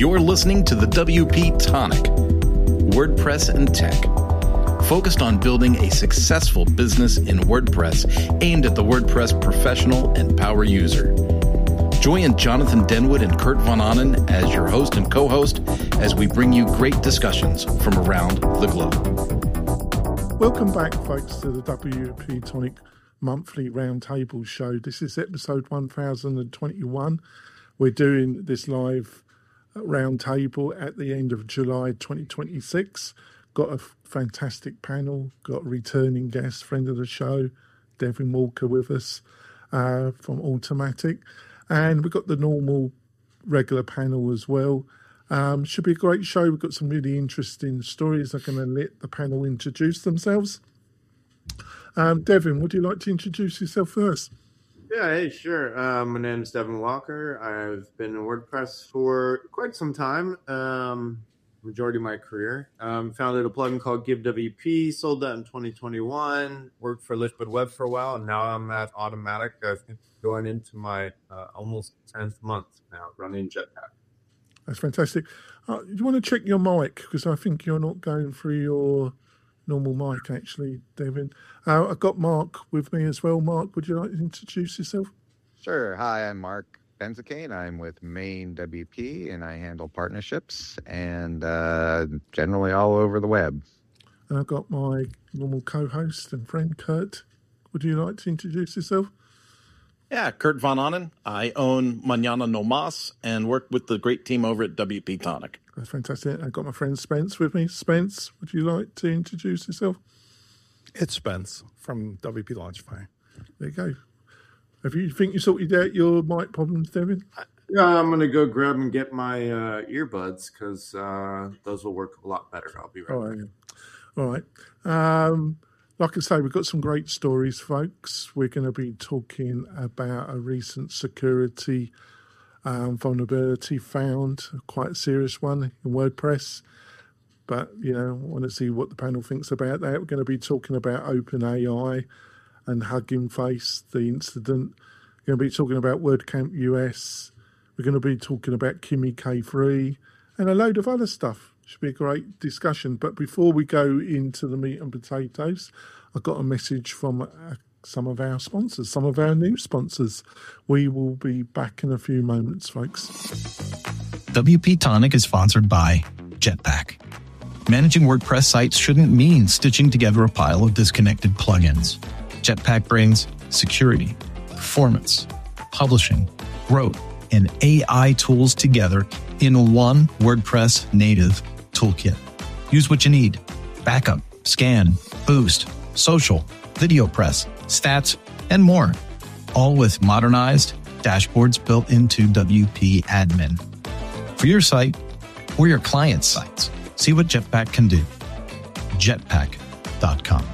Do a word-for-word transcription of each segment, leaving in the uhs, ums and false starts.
You're listening to the W P Tonic, WordPress and Tech, focused on building a successful business in WordPress aimed at the WordPress professional and power user. Join Jonathan Denwood and Kurt Von Ahnen as your host and co-host as we bring you great discussions from around the globe. Welcome back, folks, to the W P Tonic Monthly Roundtable Show. This is episode one thousand twenty-one. We're doing this live roundtable at the end of July twenty twenty-six. Got a fantastic panel, got a returning guest, friend of the show, Devin Walker with us uh, from Automattic. And we've got the normal regular panel as well. Um, should be a great show. We've got some really interesting stories. I'm going to let the panel introduce themselves. Um, Devin, would you like to introduce yourself first? Yeah, hey, sure. Uh, my name is Devin Walker. I've been in WordPress for quite some time, um, majority of my career. Um, founded a plugin called GiveWP, sold that in twenty twenty-one, worked for Liquid Web for a while, and now I'm at Automattic. I think going into my uh, almost tenth month now, running Jetpack. That's fantastic. Uh, do you want to check your mic? Because I think you're not going through your normal mic, actually, Devin. Uh, I've got Mark with me as well. Mark, would you like to introduce yourself? Sure. Hi, I'm Mark Benzicane. I'm with Main W P, and I handle partnerships and uh, generally all over the web. And I've got my normal co-host and friend, Kurt. Would you like to introduce yourself? Yeah, Kurt Von Ahnen. I own Mañana No Mas and work with the great team over at W P Tonic. That's fantastic. I've got my friend Spence with me. Spence, would you like to introduce yourself? It's Spence from W P Launchify. There you go. Have you think you sorted out your mic problems, Devin? Yeah, I'm going to go grab and get my uh, earbuds because uh, those will work a lot better. I'll be right All back. right. All right. Um, like I say, we've got some great stories, folks. We're going to be talking about a recent security um, vulnerability found, quite a serious one in WordPress. But, you know, I want to see what the panel thinks about that. We're going to be talking about OpenAI and Hugging Face, the incident. We're going to be talking about WordCamp U S. We're going to be talking about Kimi K three and a load of other stuff. Should be a great discussion. But before we go into the meat and potatoes, I got a message from uh, some of our sponsors, some of our new sponsors. We will be back in a few moments, folks. W P Tonic is sponsored by Jetpack. Managing WordPress sites shouldn't mean stitching together a pile of disconnected plugins. Jetpack brings security, performance, publishing, growth, and A I tools together in one WordPress native toolkit. Use what you need. Backup, scan, boost, social, video press, stats, and more. All with modernized dashboards built into W P Admin. For your site or your client's sites, see what Jetpack can do. jetpack dot com.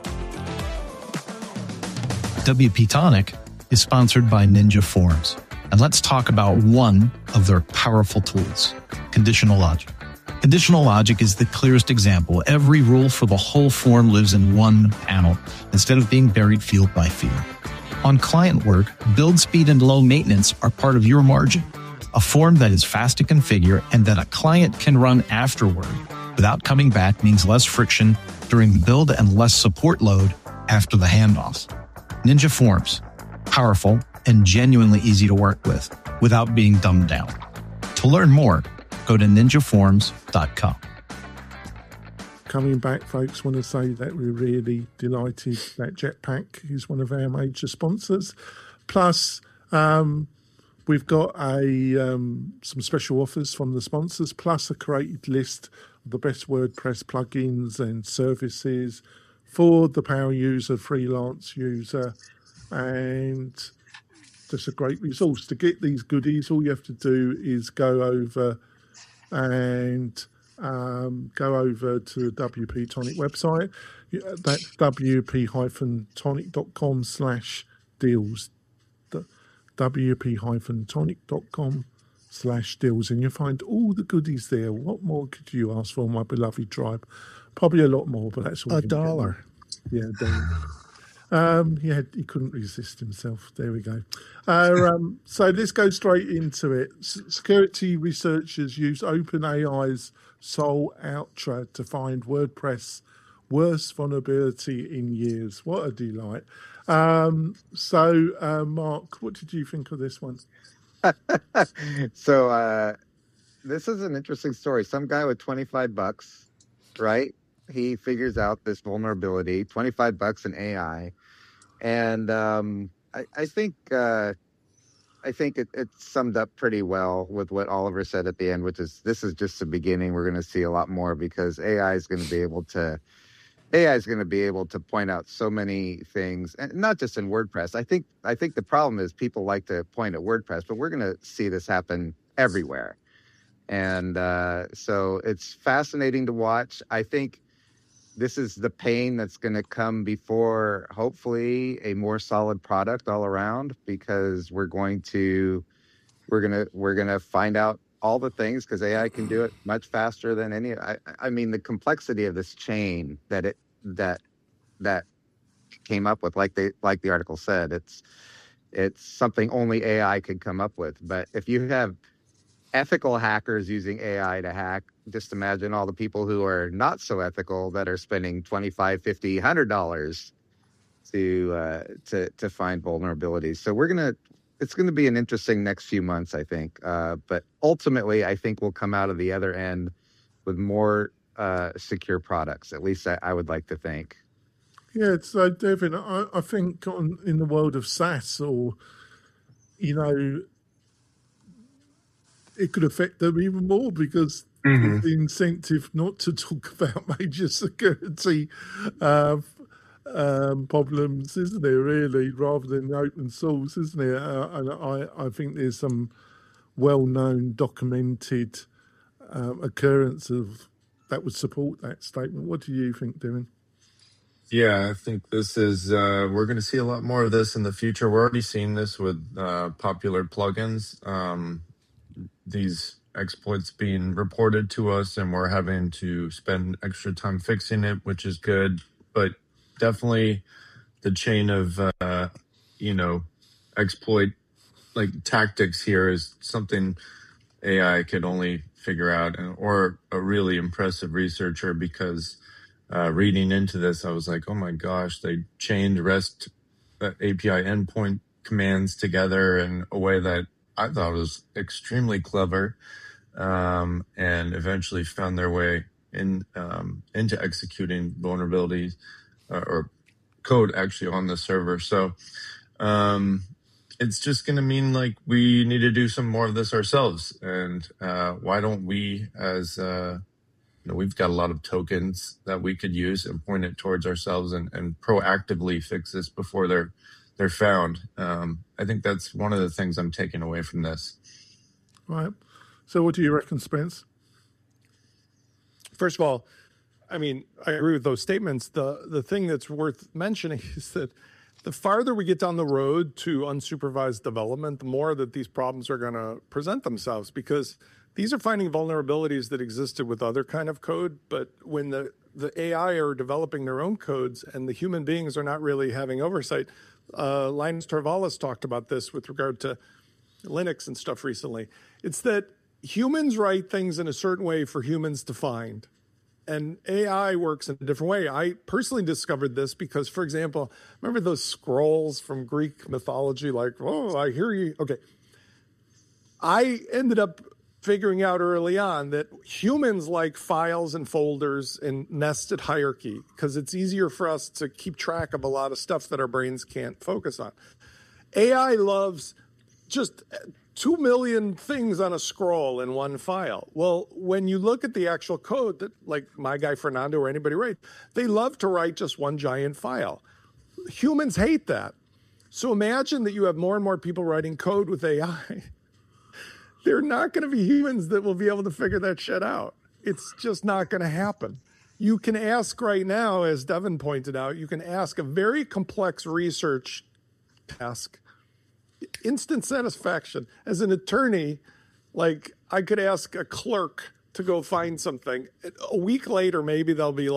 W P Tonic is sponsored by Ninja Forms. And let's talk about one of their powerful tools, conditional logic. Conditional logic is the clearest example. Every rule for the whole form lives in one panel instead of being buried field by field. On client work, build speed and low maintenance are part of your margin. A form that is fast to configure and that a client can run afterward without coming back means less friction during the build and less support load after the handoffs. Ninja Forms, powerful and genuinely easy to work with without being dumbed down. To learn more, go to ninja forms dot com. Coming back, folks, want to say that we're really delighted that Jetpack is one of our major sponsors. Plus, um, we've got a um, some special offers from the sponsors, plus a created list of the best WordPress plugins and services for the power user, freelance user, and just a great resource. To get these goodies, all you have to do is go over and um, go over to the W P Tonic website. That's W P tonic dot com slash deals. W P tonic dot com slash deals. And you'll find all the goodies there. What more could you ask for, my beloved tribe? Probably a lot more, but that's all. A dollar. Yeah, a dollar. Um, he had, he couldn't resist himself. There we go. Uh, um, so let's go straight into it. S- security researchers use OpenAI's Sol Ultra to find WordPress worst vulnerability in years. What a delight. Um, so, uh, Mark, what did you think of this one? so uh, this is an interesting story. Some guy with twenty-five bucks, right? He figures out this vulnerability, twenty-five bucks in A I. And um, I, I think uh, I think it, it summed up pretty well with what Oliver said at the end, which is this is just the beginning. We're going to see a lot more because A I is going to be able to A I is going to be able to point out so many things, and not just in WordPress. I think I think the problem is people like to point at WordPress, but we're going to see this happen everywhere. And uh, so it's fascinating to watch. I think this is the pain that's going to come before, hopefully, a more solid product all around, because we're going to we're gonna we're gonna find out all the things because A I can do it much faster than any. I, I mean, the complexity of this chain that it that that came up with, like they like the article said, it's it's something only A I could come up with. But if you have ethical hackers using A I to hack, just imagine all the people who are not so ethical that are spending twenty-five, fifty, one hundred dollars to uh, to to find vulnerabilities. So we're gonna it's gonna be an interesting next few months, I think. Uh, but ultimately, I think we'll come out of the other end with more uh, secure products. At least I, I would like to think. Yeah, so Devin, I, I think on, in the world of SaaS, or you know, it could affect them even more because mm-hmm. the incentive not to talk about major security uh, um, problems, isn't there, really, rather than open source, isn't it? Uh, and I, I think there's some well-known, documented um, occurrence of that would support that statement. What do you think, Devin? Yeah, I think this is, uh, we're going to see a lot more of this in the future. We're already seeing this with uh, popular plugins. Um, these exploits being reported to us, and we're having to spend extra time fixing it, which is good. But definitely the chain of, uh, you know, exploit like tactics here is something A I could only figure out, or a really impressive researcher, because uh, reading into this, I was like, oh my gosh, they chained REST uh, A P I endpoint commands together in a way that I thought was extremely clever, um, and eventually found their way in um, into executing vulnerabilities uh, or code actually on the server. So um, it's just going to mean like we need to do some more of this ourselves. And uh, why don't we, as uh, you know, we've got a lot of tokens that we could use and point it towards ourselves and, and proactively fix this before they're they're found. Um, I think that's one of the things I'm taking away from this. Right. So what do you reckon, Spence? First of all, I mean, I agree with those statements. The the thing that's worth mentioning is that the farther we get down the road to unsupervised development, the more that these problems are going to present themselves, because these are finding vulnerabilities that existed with other kind of code. But when the, the A I are developing their own codes and the human beings are not really having oversight, Uh, Linus Torvalds talked about this with regard to Linux and stuff recently. It's that humans write things in a certain way for humans to find, and A I works in a different way. I personally discovered this because, for example, remember those scrolls from Greek mythology, like, oh, I hear you. Okay. I ended up figuring out early on that humans like files and folders and nested hierarchy because it's easier for us to keep track of a lot of stuff that our brains can't focus on. A I loves just two million things on a scroll in one file. Well, when you look at the actual code that, like my guy Fernando or anybody writes, they love to write just one giant file. Humans hate that. So imagine that you have more and more people writing code with A I. They're not going to be humans that will be able to figure that shit out. It's just not going to happen. You can ask right now, as Devin pointed out, you can ask a very complex research task, instant satisfaction. As an attorney, like I could ask a clerk to go find something. A week later, maybe they'll be like,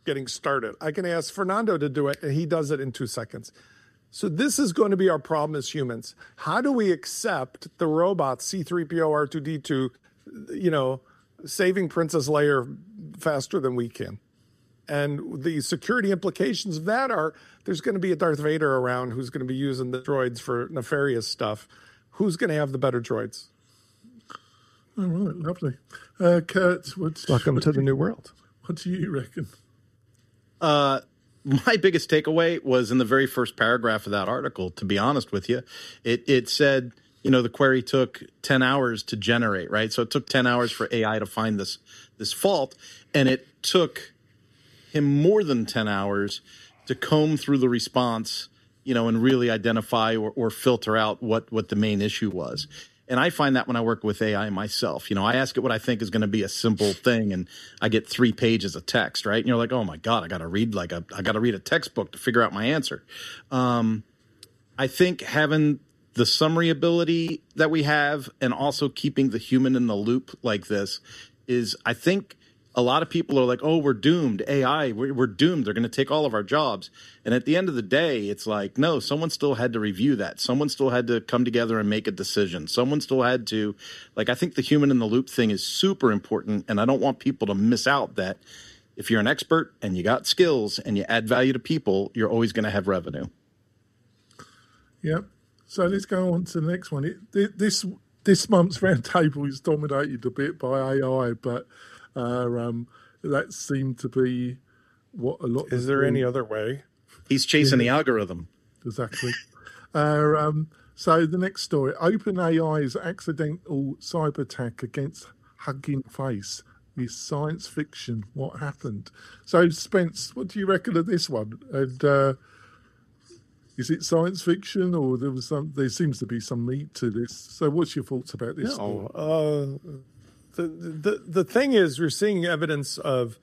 getting started. I can ask Fernando to do it, and he does it in two seconds. So this is going to be our problem as humans. How do we accept the robots, C three P O, R two D two, you know, saving Princess Leia faster than we can? And the security implications of that are there's going to be a Darth Vader around who's going to be using the droids for nefarious stuff. Who's going to have the better droids? All right, lovely. Uh, Kurt, what, welcome what to the you, new world. What do you reckon? Uh, my biggest takeaway was in the very first paragraph of that article, to be honest with you. It, it said, you know, the query took ten hours to generate, right? So it took ten hours for A I to find this this fault, and it took him more than ten hours to comb through the response, you know, and really identify or, or filter out what, what the main issue was. And I find that when I work with A I myself, you know, I ask it what I think is going to be a simple thing, and I get three pages of text, right? And you're like, oh my God, I got to read like a, I got to read a textbook to figure out my answer. Um, I think having the summary ability that we have and also keeping the human in the loop like this is, I think, a lot of people are like, oh, we're doomed. A I, we're, we're doomed. They're going to take all of our jobs. And at the end of the day, it's like, no, someone still had to review that. Someone still had to come together and make a decision. Someone still had to, like, I think the human in the loop thing is super important. And I don't want people to miss out that if you're an expert and you got skills and you add value to people, you're always going to have revenue. Yep. So let's go on to the next one. It, this, this month's roundtable is dominated a bit by A I, but Uh, um, that seemed to be what a lot. Is there any other way? He's chasing yeah. the algorithm. Exactly. uh, um, so the next story: OpenAI's accidental cyber attack against Hugging Face is science fiction. What happened? So, Spence, what do you reckon of this one? And uh, is it science fiction, or there was some? There seems to be some meat to this. So, what's your thoughts about this? No. Uh... The, the the thing is, we're seeing evidence of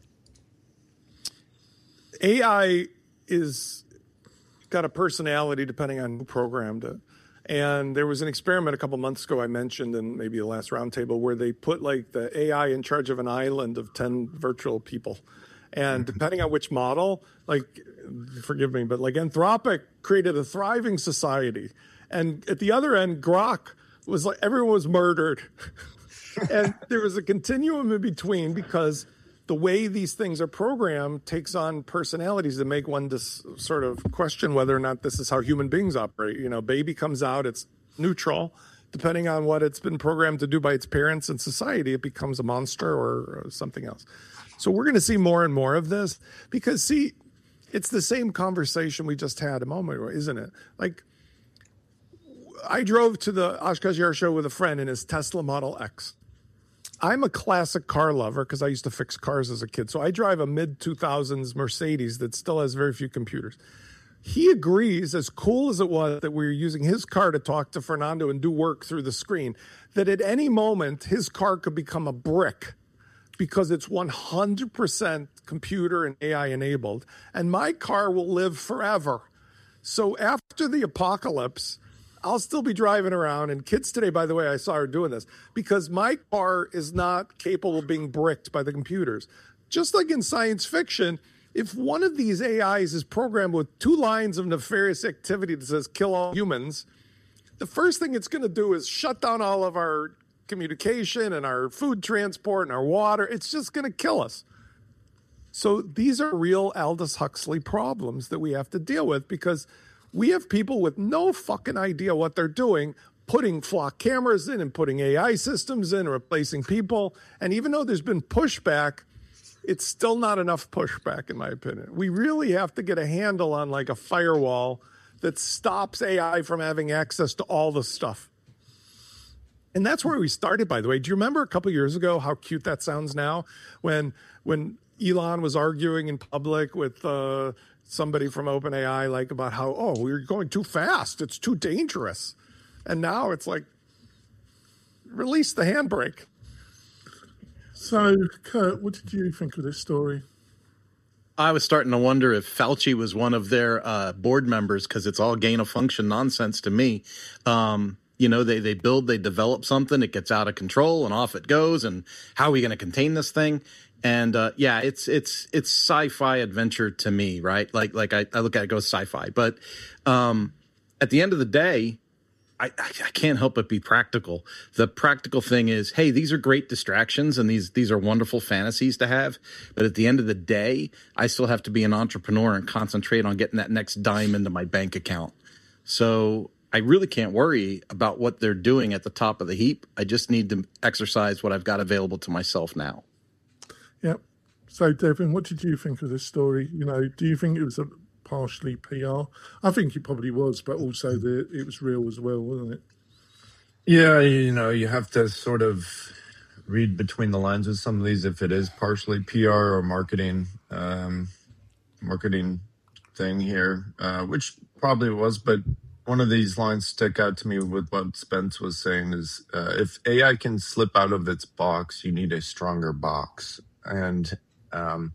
A I is got a personality depending on who programmed it. And there was an experiment a couple months ago I mentioned in maybe the last roundtable where they put like the A I in charge of an island of ten virtual people. And depending on which model, like, forgive me, but like Anthropic created a thriving society. And at the other end, Grok was like, everyone was murdered. And there was a continuum in between because the way these things are programmed takes on personalities that make one just sort of question whether or not this is how human beings operate. You know, baby comes out, it's neutral. Depending on what it's been programmed to do by its parents and society, it becomes a monster or something else. So we're going to see more and more of this because, see, it's the same conversation we just had a moment ago, isn't it? Like, I drove to the Oshkosh Air Show with a friend in his Tesla Model X. I'm a classic car lover because I used to fix cars as a kid. So I drive a mid two thousands Mercedes that still has very few computers. He agrees, as cool as it was that we were using his car to talk to Fernando and do work through the screen, that at any moment his car could become a brick because it's one hundred percent computer and A I enabled. And my car will live forever. So after the apocalypse, I'll still be driving around, and kids today, by the way, I saw her doing this, because my car is not capable of being bricked by the computers. Just like in science fiction, if one of these A Is is programmed with two lines of nefarious activity that says kill all humans, the first thing it's going to do is shut down all of our communication and our food transport and our water. It's just going to kill us. So these are real Aldous Huxley problems that we have to deal with because we have people with no fucking idea what they're doing, putting flock cameras in and putting A I systems in, replacing people. And even though there's been pushback, it's still not enough pushback, in my opinion. We really have to get a handle on like a firewall that stops A I from having access to all the stuff. And that's where we started, by the way. Do you remember a couple of years ago how cute that sounds now? When when Elon was arguing in public with uh, somebody from OpenAI, like about how, oh, we're going too fast. It's too dangerous. And now it's like, release the handbrake. So, Kurt, what did you think of this story? I was starting to wonder if Fauci was one of their uh, board members because it's all gain of function nonsense to me. Um, You know, they, they build, they develop something, it gets out of control and off it goes. And how are we going to contain this thing? And uh, yeah, it's it's it's sci-fi adventure to me, right? Like like I, I look at it, it goes sci-fi. But um, at the end of the day, I, I can't help but be practical. The practical thing is, hey, these are great distractions and these these are wonderful fantasies to have. But at the end of the day, I still have to be an entrepreneur and concentrate on getting that next dime into my bank account. So I really can't worry about what they're doing at the top of the heap. I just need to exercise what I've got available to myself now. Yeah. So, Devin, what did you think of this story? You know, do you think it was a partially P R? I think it probably was, but also the, it was real as well, wasn't it? Yeah, you know, you have to sort of read between the lines with some of these if it is partially P R or marketing, um, marketing thing here, uh, which probably was. But one of these lines stick out to me with what Spence was saying is uh, if A I can slip out of its box, you need a stronger box. And um,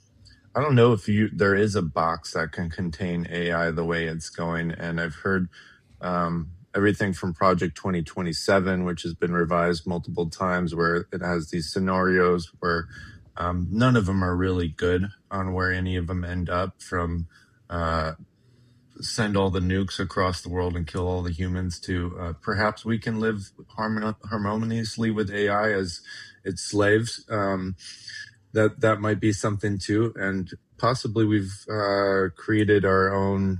I don't know if you there is a box that can contain A I the way it's going. And I've heard um, everything from Project twenty twenty-seven, which has been revised multiple times, where it has these scenarios where um, none of them are really good on where any of them end up, from uh, send all the nukes across the world and kill all the humans to uh, perhaps we can live harmon- harmoniously with A I as its slaves. Um, that that might be something too, and possibly we've uh, created our own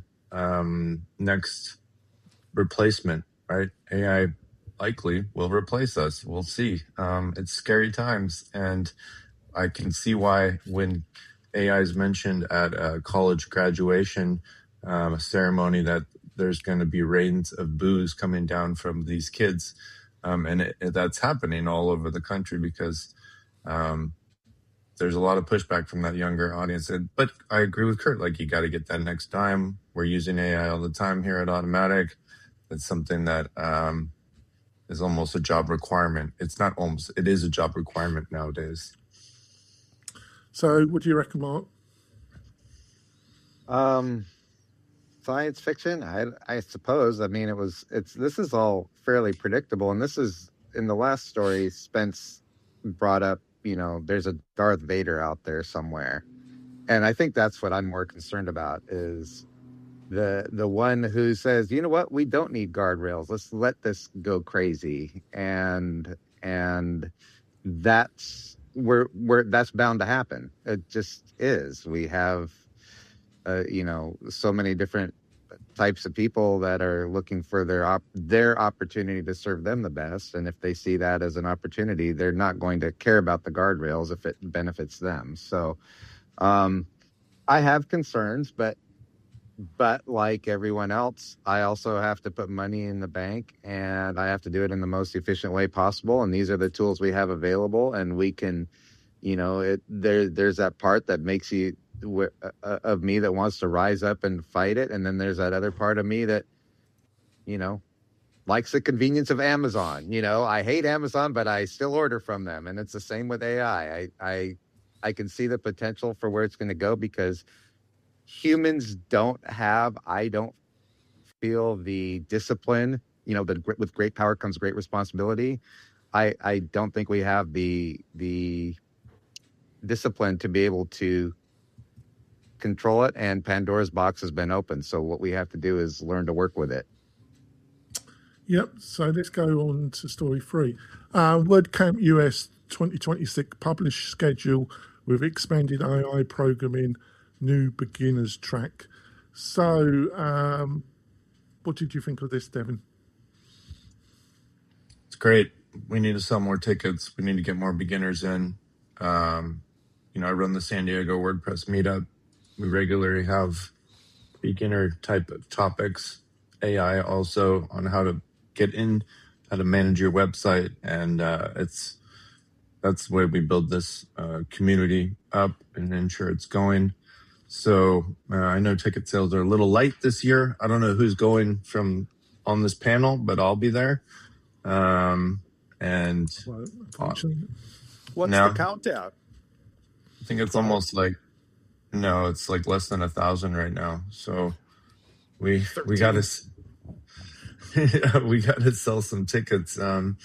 um, next replacement, right? A I likely will replace us. We'll see. Um, it's scary times, and I can see why when A I is mentioned at a college graduation um, ceremony that there's going to be rains of boos coming down from these kids, um, and it, it, that's happening all over the country because um, there's a lot of pushback from that younger audience. And, but I agree with Kurt, like you got to get that next dime. We're using A I all the time here at Automatic. It's something that um, is almost a job requirement. It's not almost, it is a job requirement nowadays. So what do you reckon, Mark? Um, science fiction, I, I suppose. I mean, it was, it's, this is all fairly predictable. And this is, in the last story, Spence brought up, you know, there's a Darth Vader out there somewhere. And I think that's what I'm more concerned about is the the one who says, you know what, we don't need guardrails. Let's let this go crazy. And and that's where where that's bound to happen. It just is. We have uh, you know, so many different types of people that are looking for their op- their opportunity to serve them the best, and if they see that as an opportunity, they're not going to care about the guardrails if it benefits them. So um I have concerns, but but like everyone else, I also have to put money in the bank, and I have to do it in the most efficient way possible, and these are the tools we have available. And we can, you know, it there there's that part that makes you of me that wants to rise up and fight it, and then there's that other part of me that, you know, likes the convenience of Amazon. You know, I hate Amazon, but I still order from them, and it's the same with A I. I I I can see the potential for where it's going to go because humans don't have, I don't feel the discipline. You know, that with great power comes great responsibility. I I don't think we have the the discipline to be able to control it, and Pandora's box has been opened. So what we have to do is learn to work with it. Yep. So let's go on to story three. Uh, WordCamp U S twenty twenty-six published schedule with expanded A I programming, new beginners track. So um, what did you think of this, Devin? It's great. We need to sell more tickets. We need to get more beginners in. Um, you know, I run the San Diego WordPress meetup. We regularly have beginner type of topics, A I also on how to get in, how to manage your website. And uh, it's that's the way we build this uh, community up and ensure it's going. So uh, I know ticket sales are a little light this year. I don't know who's going from on this panel, but I'll be there. Um, and Well, uh, unfortunately, What's now the countdown? I think it's almost like, no, it's like less than a thousand right now. So we we got to yeah, we got to sell some tickets. Um,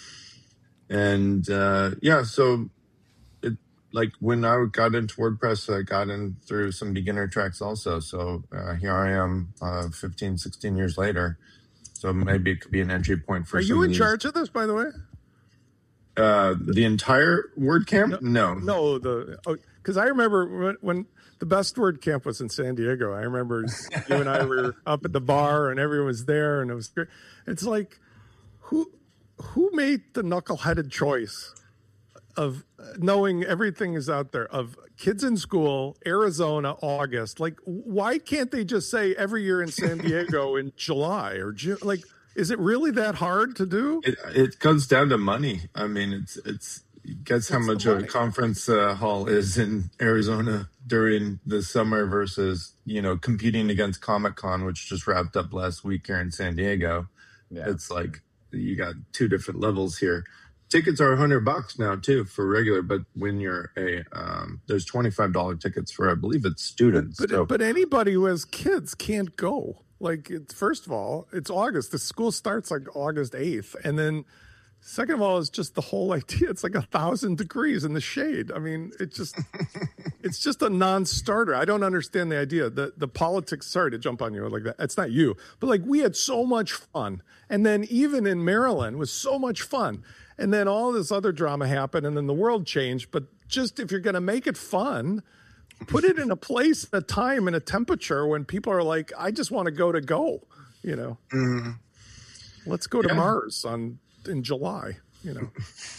and uh, yeah, so it like when I got into WordPress, I got in through some beginner tracks also. So uh, here I am, uh, fifteen, sixteen years later. So maybe it could be an entry point for. Are some you of in these. charge of this, by the way? Uh, the entire WordCamp? No. No, the because I remember when, when the best WordCamp was in San Diego. I remember you and I were up at the bar and everyone was there and it was great. It's like, who who made the knuckleheaded choice of knowing everything is out there, of kids in school, Arizona, August? Like, why can't they just say every year in San Diego in July or June? Like, is it really that hard to do? It, it comes down to money. I mean, it's it's guess how much a conference uh, hall is in Arizona during the summer versus, you know, competing against Comic-Con, which just wrapped up last week here in San Diego. Yeah. It's like you got two different levels here. Tickets are a hundred bucks now too for regular, but when you're a um, there's twenty-five dollar tickets for, I believe it's students. But, so. but anybody who has kids can't go. Like, it's, first of all, it's August. The school starts like August eighth. And then second of all, it's just the whole idea. It's like a thousand degrees in the shade. I mean, it just, it's just a non-starter. I don't understand the idea. The, the politics, sorry to jump on you like that. It's not you. But like, we had so much fun. And then even in Maryland was so much fun. And then all this other drama happened and then the world changed. But just if you're going to make it fun, put it in a place, a time, and a temperature when people are like, I just want to go to go, you know. Mm. Let's go to yeah. Mars on in July, you know.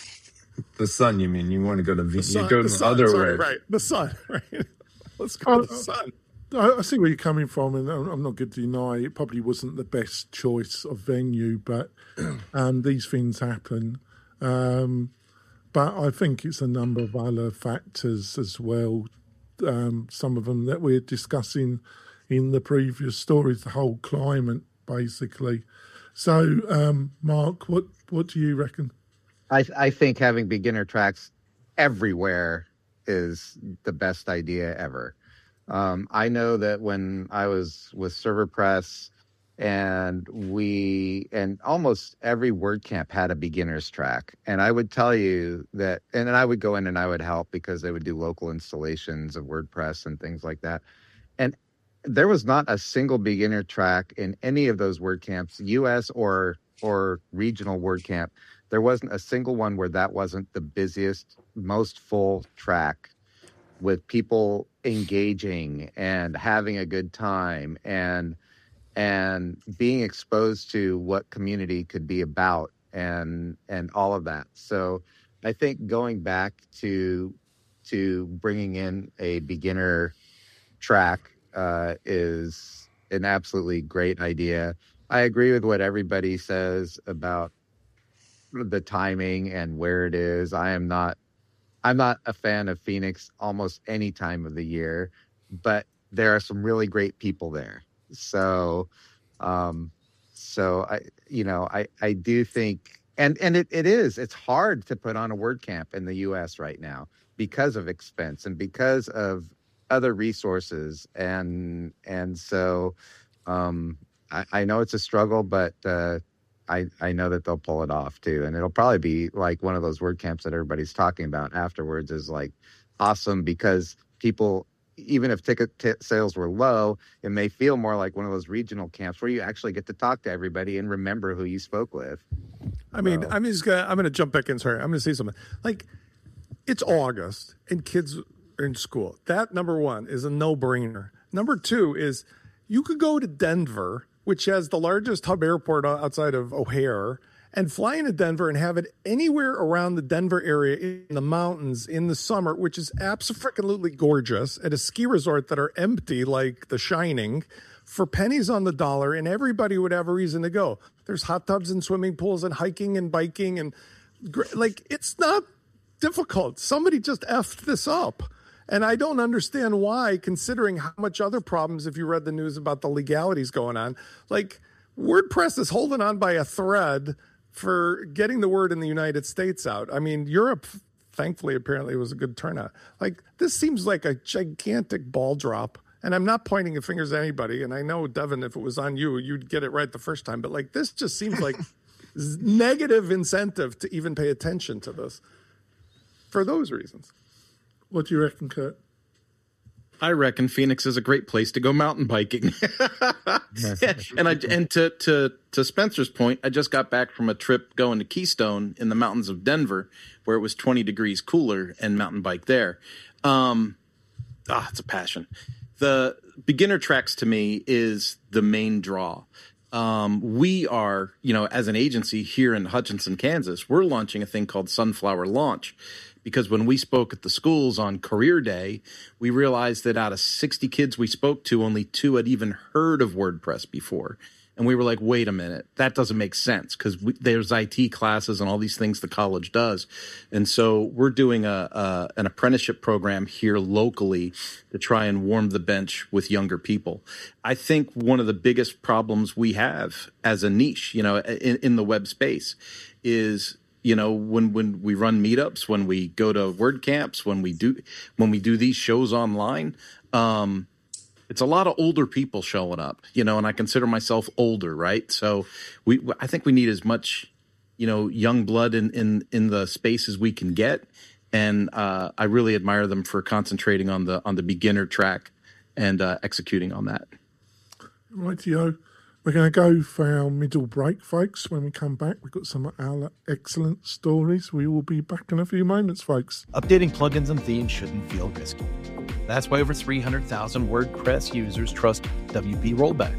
The sun, you mean? You want to go to Venus? You sun, go the, the sun, other sorry, way. Right, the sun, right. Let's go oh, to the sun. I see where you're coming from, and I'm not going to deny it probably wasn't the best choice of venue, but um, these things happen. Um, but I think it's a number of other factors as well. Um, some of them that we're discussing in the previous stories, the whole climate, basically. So, um, Mark, what, what do you reckon? I, I think having beginner tracks everywhere is the best idea ever. Um, I know that when I was with ServerPress, and we and almost every WordCamp had a beginner's track, and I would tell you that, and then I would go in and I would help because they would do local installations of WordPress and things like that, and there was not a single beginner track in any of those WordCamps, U S or or regional WordCamp. There wasn't a single one where that wasn't the busiest, most full track, with people engaging and having a good time and and being exposed to what community could be about and and all of that. So I think going back to to bringing in a beginner track uh, is an absolutely great idea. I agree with what everybody says about the timing and where it is. I am not I'm not a fan of Phoenix almost any time of the year, but there are some really great people there. So, um, so I, you know, I, I do think, and, and it, it is, it's hard to put on a WordCamp in the U S right now because of expense and because of other resources. And, and so, um, I, I know it's a struggle, but, uh, I, I know that they'll pull it off too. And it'll probably be like one of those WordCamps that everybody's talking about afterwards is like awesome because people, even if ticket t- sales were low, it may feel more like one of those regional camps where you actually get to talk to everybody and remember who you spoke with. I mean, so. I'm just gonna I'm gonna jump back in. Sorry, I'm gonna say something. Like, it's August and kids are in school. That, number one, is a no-brainer. Number two is you could go to Denver, which has the largest hub airport outside of O'Hare, and fly into Denver and have it anywhere around the Denver area in the mountains in the summer, which is absolutely gorgeous, at a ski resort that are empty like The Shining, for pennies on the dollar, and everybody would have a reason to go. There's hot tubs and swimming pools and hiking and biking, and like, it's not difficult. Somebody just effed this up. And I don't understand why, considering how much other problems, if you read the news about the legalities going on, like WordPress is holding on by a thread for getting the word in the United States out. I mean, Europe, thankfully, apparently was a good turnout. Like, this seems like a gigantic ball drop. and I'm not pointing the fingers at anybody, and I know, Devin, if it was on you, you'd get it right the first time, but like this just seems like negative incentive to even pay attention to this for those reasons. What do you reckon, Kurt? I reckon Phoenix is a great place to go mountain biking. and I and to to to Spencer's point, I just got back from a trip going to Keystone in the mountains of Denver, where it was twenty degrees cooler, and mountain bike there. Um, ah, it's a passion. The beginner tracks to me is the main draw. Um, we are, you know, as an agency here in Hutchinson, Kansas, we're launching a thing called Sunflower Launch. Because when we spoke at the schools on Career Day, we realized that out of sixty kids we spoke to, only two had even heard of WordPress before. And we were like, wait a minute, that doesn't make sense because there's I T classes and all these things the college does. And so we're doing a, a an apprenticeship program here locally to try and warm the bench with younger people. I think one of the biggest problems we have as a niche, you know, in, in the web space is – you know, when, when we run meetups, when we go to WordCamps, when we do when we do these shows online, um, it's a lot of older people showing up, you know, and I consider myself older, right? So we I think we need as much, you know, young blood in, in, in the space as we can get. And uh, I really admire them for concentrating on the on the beginner track and uh, executing on that. Rightio. We're going to go for our middle break, folks. When we come back, we've got some excellent stories. We will be back in a few moments, folks. Updating plugins and themes shouldn't feel risky. That's why over three hundred thousand WordPress users trust W P Rollback.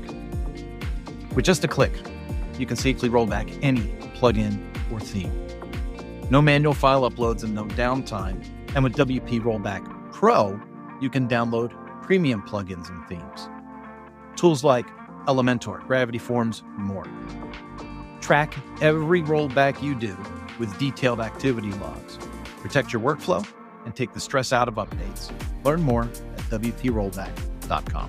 With just a click, you can safely roll back any plugin or theme. No manual file uploads and no downtime. And with W P Rollback Pro, you can download premium plugins and themes. Tools like Elementor, Gravity Forms, more. Track every rollback you do with detailed activity logs. Protect your workflow and take the stress out of updates. Learn more at W P rollback dot com.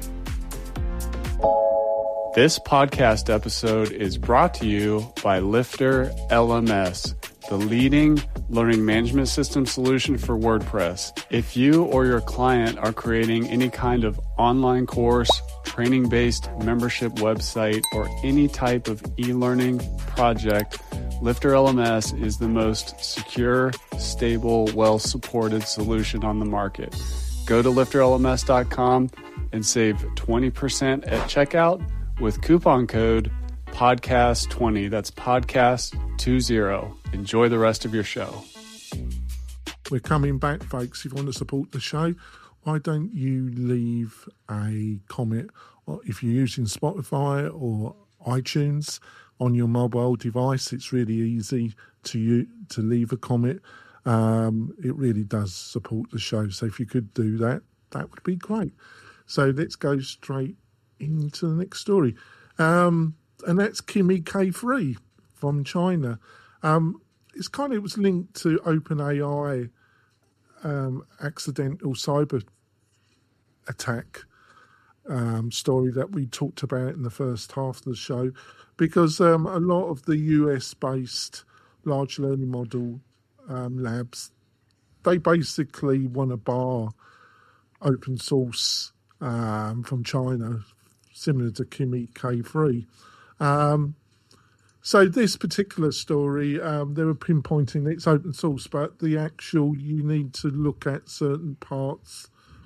This podcast episode is brought to you by Lifter L M S, the leading learning management system solution for WordPress. If you or your client are creating any kind of online course, training-based membership website, or any type of e-learning project, Lifter L M S is the most secure, stable, well-supported solution on the market. Go to lifter L M S dot com and save twenty percent at checkout with coupon code podcast twenty. That's podcast twenty. Enjoy the rest of your show. We're coming back, folks. If you want to support the show, why don't you leave a comment, or if you're using Spotify or iTunes on your mobile device, it's really easy to you to leave a comment. Um, it really does support the show. So if you could do that, that would be great. So let's go straight into the next story. Um, and that's Kimi K three from China. Um, it's kind of, it was linked to OpenAI um, accidental cyber attack um, story that we talked about in the first half of the show, because um, a lot of the U S-based large learning model um, labs, they basically want to bar open source um, from China, similar to Kimi K three. Um, so this particular story, um, they were pinpointing it's open source, but the actual, you need to look at certain parts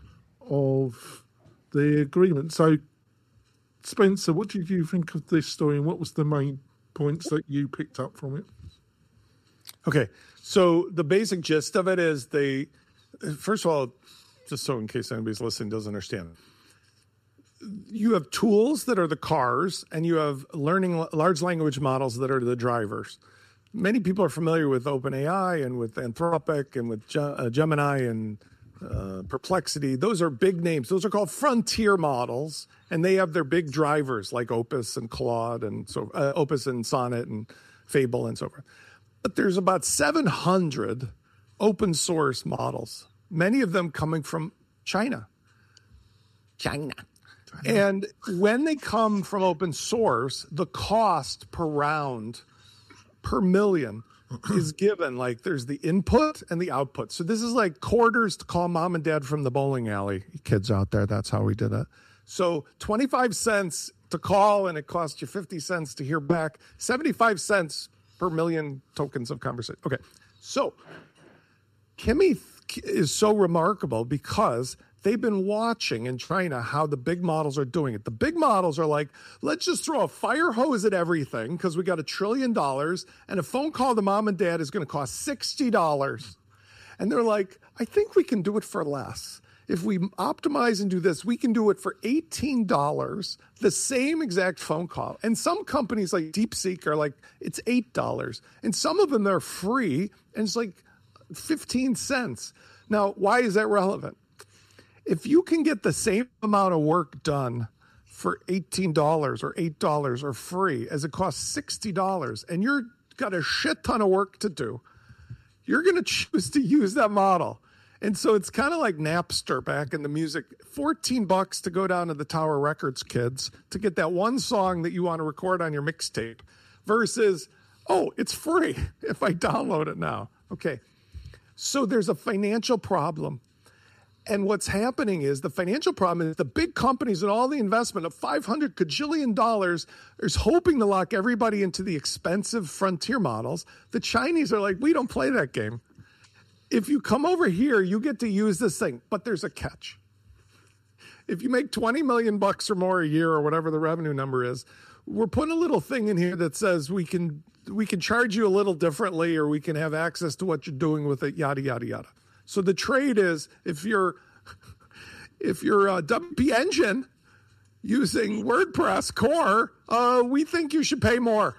of the agreement. So, Spencer, what did you think of this story, and what was the main points that you picked up from it? Okay, so the basic gist of it is they, first of all, just so in case anybody's listening doesn't understand it, you have tools that are the cars, and you have learning large language models that are the drivers. Many people are familiar with OpenAI and with Anthropic and with Gemini and uh, Perplexity. Those are big names. Those are called frontier models, and they have their big drivers like Opus and Claude and so uh, Opus and Sonnet and Fable and so forth. But there's about seven hundred open source models, many of them coming from China. China. And when they come from open source, the cost per round, per million, is given. Like there's the input and the output. So this is like quarters to call mom and dad from the bowling alley. Kids out there, that's how we did it. So twenty-five cents to call, and it costs you fifty cents to hear back. seventy-five cents per million tokens of conversation. Okay, so Kimi is so remarkable because they've been watching in China how the big models are doing it. The big models are like, let's just throw a fire hose at everything because we got a trillion dollars, and a phone call to mom and dad is going to cost sixty dollars. And they're like, I think we can do it for less. If we optimize and do this, we can do it for eighteen dollars, the same exact phone call. And some companies like DeepSeek are like, it's eight dollars. And some of them are free, and it's like fifteen cents. Now, why is that relevant? If you can get the same amount of work done for eighteen dollars or eight dollars or free as it costs sixty dollars, and you're got a shit ton of work to do, you're going to choose to use that model. And so it's kind of like Napster back in the music. fourteen bucks to go down to the Tower Records, kids, to get that one song that you want to record on your mixtape versus, oh, it's free if I download it now. Okay. So there's a financial problem. And what's happening is the financial problem is the big companies and all the investment of five hundred cajillion dollars is hoping to lock everybody into the expensive frontier models. The Chinese are like, we don't play that game. If you come over here, you get to use this thing, but there's a catch. If you make twenty million bucks or more a year or whatever the revenue number is, we're putting a little thing in here that says we can we can charge you a little differently, or we can have access to what you're doing with it, yada, yada, yada. So the trade is if you're if you're a W P Engine using WordPress core, uh, we think you should pay more,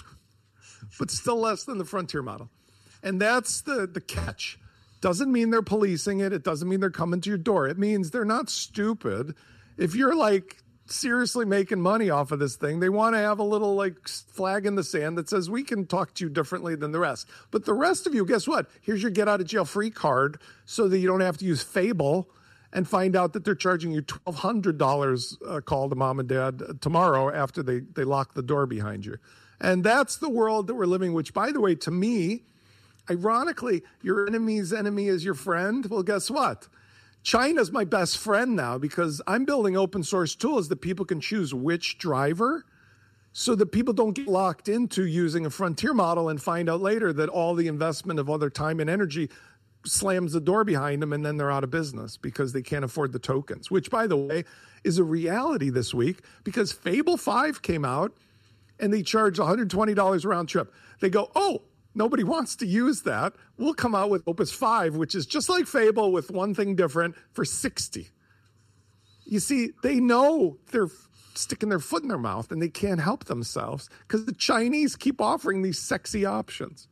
but still less than the frontier model. And that's the, the catch. Doesn't mean they're policing it. It doesn't mean they're coming to your door. It means they're not stupid. If you're like seriously making money off of this thing, they want to have a little like flag in the sand that says we can talk to you differently than the rest. But the rest of you, guess what? Here's your get out of jail free card so that you don't have to use Fable and find out that they're charging you twelve hundred dollars a call to mom and dad tomorrow after they, they lock the door behind you. And that's the world that we're living, which, by the way, to me, ironically, your enemy's enemy is your friend. Well, guess what? China's my best friend now because I'm building open source tools that people can choose which driver so that people don't get locked into using a frontier model and find out later that all the investment of other time and energy slams the door behind them and then they're out of business because they can't afford the tokens, which, by the way, is a reality this week because Fable five came out and they charge one hundred twenty dollars round trip. They go, oh, nobody wants to use that. We'll come out with Opus five, which is just like Fable with one thing different, for sixty. You see, they know they're sticking their foot in their mouth and they can't help themselves because the Chinese keep offering these sexy options.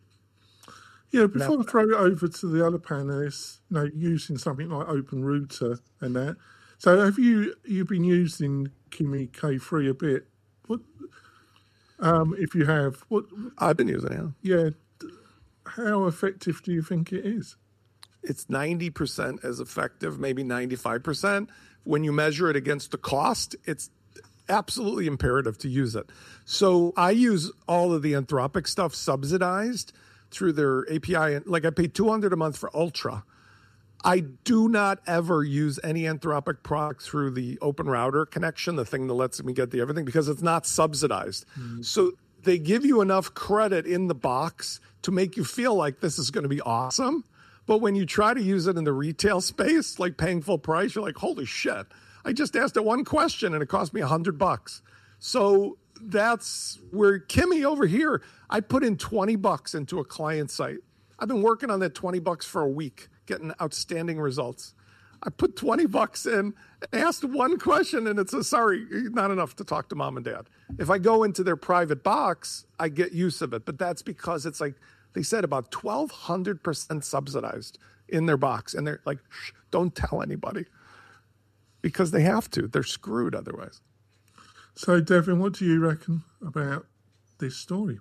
Yeah, before now, I throw it over to the other panelists, you know, using something like OpenRouter and that. So have you you've been using Kimi K three a bit? What Um, if you have, what I've been using it. Yeah. How effective do you think it is? It's ninety percent as effective, maybe ninety-five percent. When you measure it against the cost, it's absolutely imperative to use it. So I use all of the Anthropic stuff subsidized through their A P I. Like I pay two hundred dollars a month for Ultra. I do not ever use any Anthropic product through the OpenRouter connection, the thing that lets me get the everything, because it's not subsidized. Mm-hmm. So they give you enough credit in the box to make you feel like this is going to be awesome. But when you try to use it in the retail space, like paying full price, you're like, holy shit. I just asked it one question and it cost me a hundred bucks. So that's where Kimi over here, I put in twenty bucks into a client site. I've been working on that twenty bucks for a week, getting outstanding results. I put twenty bucks in, asked one question, and it says, sorry, not enough to talk to mom and dad. If I go into their private box, I get use of it. But that's because it's like, they said about twelve hundred percent subsidized in their box. And they're like, shh, don't tell anybody. Because they have to. They're screwed otherwise. So, Devin, what do you reckon about this story?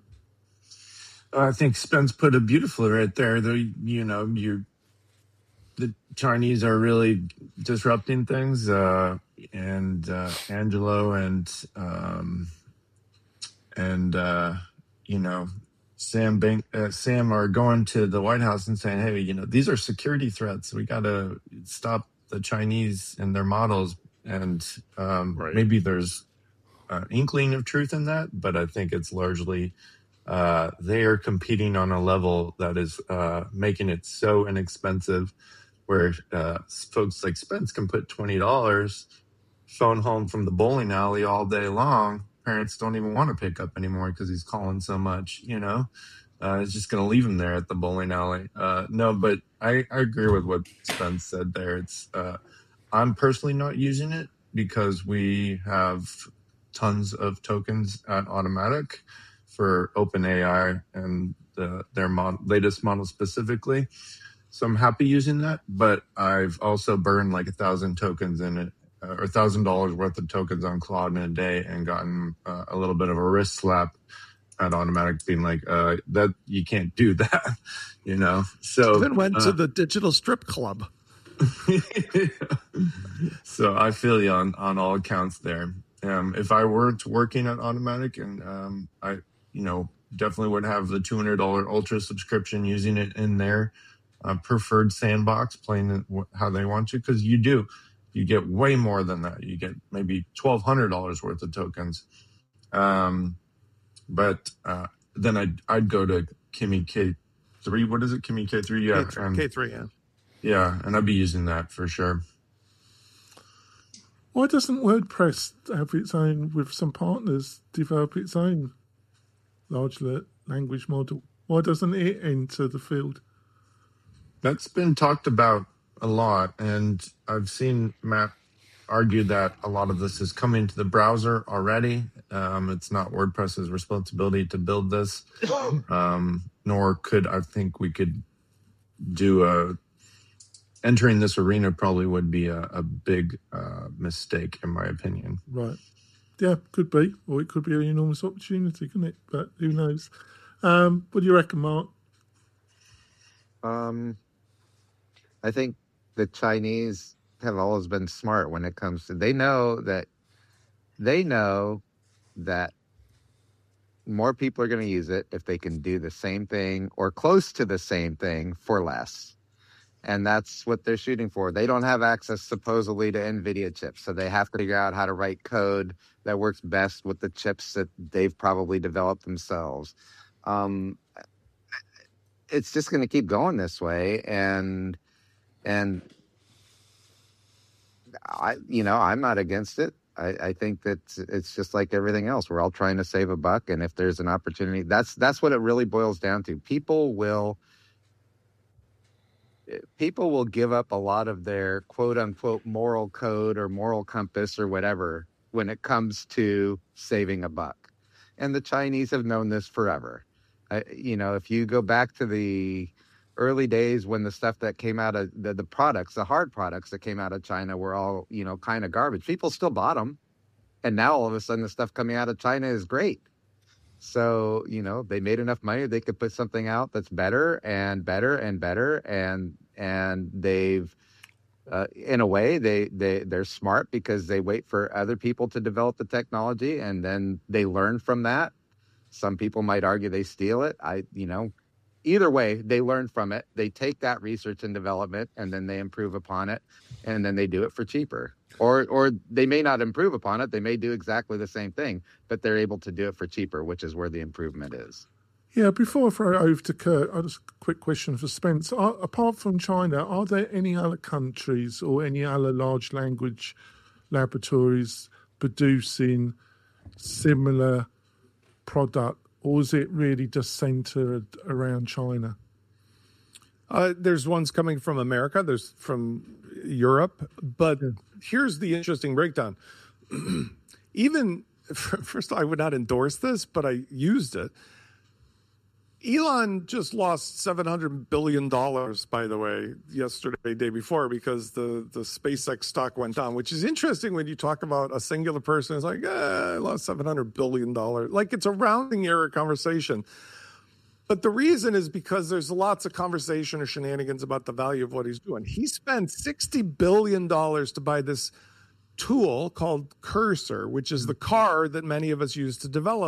I think Spence put it beautifully right there. The, you know, you the Chinese are really disrupting things, uh, and uh, Angelo and um, and uh, you know Sam Bank, uh, Sam are going to the White House and saying, "Hey, you know, these are security threats. We got to stop the Chinese and their models." And um, Right. maybe there's an inkling of truth in that, but I think it's largely uh, they are competing on a level that is uh, making it so inexpensive, where uh, folks like Spence can put twenty dollars, phone home from the bowling alley all day long. Parents don't even want to pick up anymore because he's calling so much, you know. Uh, it's just going to leave him there at the bowling alley. Uh, no, but I, I agree with what Spence said there. It's uh, I'm personally not using it because we have tons of tokens at Automatic for OpenAI and the, their mod, latest model specifically. So I'm happy using that, but I've also burned like a thousand tokens in it. Uh, or a thousand dollars worth of tokens on Claude in a day, and gotten uh, a little bit of a wrist slap at Automatic, being like, uh, "That you can't do that," you know. So Even went uh, to the digital strip club. So I feel you on on all accounts there. Um, if I were to working at Automatic, and um, I, you know, definitely would have the two hundred dollar Ultra subscription, using it in their uh, preferred sandbox, playing it how they want to, because you do. You get way more than that. You get maybe twelve hundred dollars worth of tokens. Um, but uh, then I'd, I'd go to Kimi K three. What is it? Kimi K three? Yeah. and- K three, yeah. Yeah, and I'd be using that for sure. Why doesn't WordPress have its own, with some partners, develop its own large la- language model? Why doesn't it enter the field? That's been talked about a lot, and I've seen Matt argue that a lot of this is coming to the browser already. Um, it's not WordPress's responsibility to build this, um, nor could I think we could do a entering this arena probably would be a, a big uh, mistake, in my opinion. Right. Yeah, could be. Or it could be an enormous opportunity, couldn't it? But who knows? Um, what do you reckon, Mark? Um, I think the Chinese have always been smart when it comes to, they know that they know that more people are going to use it if they can do the same thing or close to the same thing for less. And that's what they're shooting for. They don't have access supposedly to NVIDIA chips, so they have to figure out how to write code that works best with the chips that they've probably developed themselves. Um, it's just going to keep going this way, and and I, you know, I'm not against it. I, I think that it's just like everything else. We're all trying to save a buck, and if there's an opportunity, that's that's what it really boils down to. People will. People will give up a lot of their quote unquote moral code or moral compass or whatever when it comes to saving a buck. And the Chinese have known this forever. Uh, you know, if you go back to the early days when the stuff that came out of the, the products, the hard products that came out of China were all, you know, kind of garbage. People still bought them. And now all of a sudden the stuff coming out of China is great. So, you know, they made enough money, they could put something out that's better and better and better. And, and they've, uh, in a way, they, they, they're smart because they wait for other people to develop the technology and then they learn from that. Some people might argue they steal it. I, you know, either way, they learn from it. They take that research and development and then they improve upon it and then they do it for cheaper. Or or they may not improve upon it. They may do exactly the same thing, but they're able to do it for cheaper, which is where the improvement is. Yeah, before I throw it over to Kurt, I just a quick question for Spence. Are, apart from China, are there any other countries or any other large language laboratories producing similar product, or is it really just centered around China? Uh, there's ones coming from America. There's from Europe. But yeah. Here's the interesting breakdown. Even, first, I would not endorse this, but I used it. Elon just lost seven hundred billion dollars, by the way, yesterday, day before, because the, the SpaceX stock went down, which is interesting when you talk about a singular person. It's like, eh, I lost seven hundred billion dollars. Like, it's a rounding error conversation. But the reason is because there's lots of conversation or shenanigans about the value of what he's doing. He spent sixty billion dollars to buy this tool called Cursor, which is the car that many of us use to develop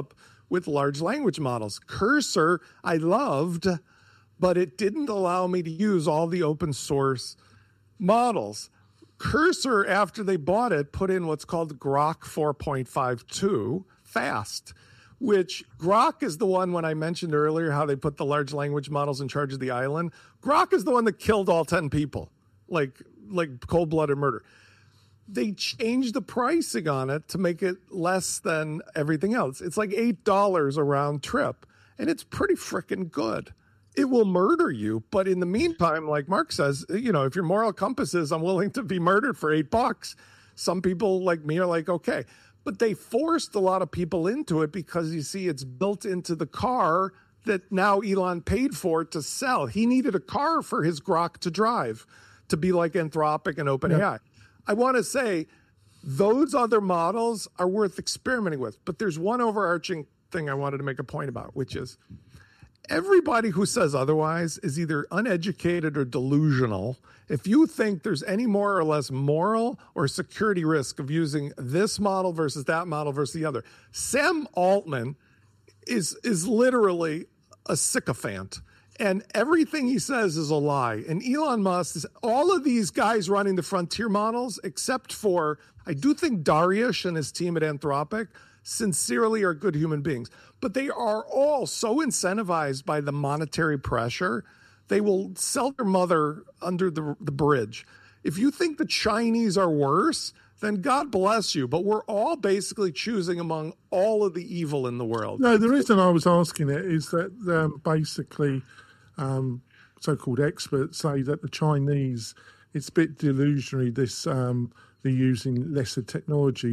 with large language models. Cursor, I loved, but it didn't allow me to use all the open source models. Cursor, after they bought it, put in what's called Grok four point five two fast, which Grok is the one, when I mentioned earlier how they put the large language models in charge of the island, Grok is the one that killed all ten people, like, like cold-blooded murder. They changed the pricing on it to make it less than everything else. It's like eight dollars a round trip, and it's pretty freaking good. It will murder you, but in the meantime, like Mark says, you know, if your moral compass is I'm willing to be murdered for eight bucks, some people like me are like, okay. But they forced a lot of people into it because, you see, it's built into the car that now Elon paid for to sell. He needed a car for his Grok to drive, to be like Anthropic and OpenAI. Yep. I want to say those other models are worth experimenting with. But there's one overarching thing I wanted to make a point about, which is everybody who says otherwise is either uneducated or delusional. If you think there's any more or less moral or security risk of using this model versus that model versus the other, Sam Altman is is literally a sycophant. And everything he says is a lie. And Elon Musk is all of these guys running the frontier models, except for, I do think Dariush and his team at Anthropic sincerely are good human beings. But they are all so incentivized by the monetary pressure, they will sell their mother under the, the bridge. If you think the Chinese are worse, then God bless you. But we're all basically choosing among all of the evil in the world. No, the reason I was asking it is that um, basically um, so-called experts say that the Chinese, it's a bit delusionary, this um, they're using lesser technology.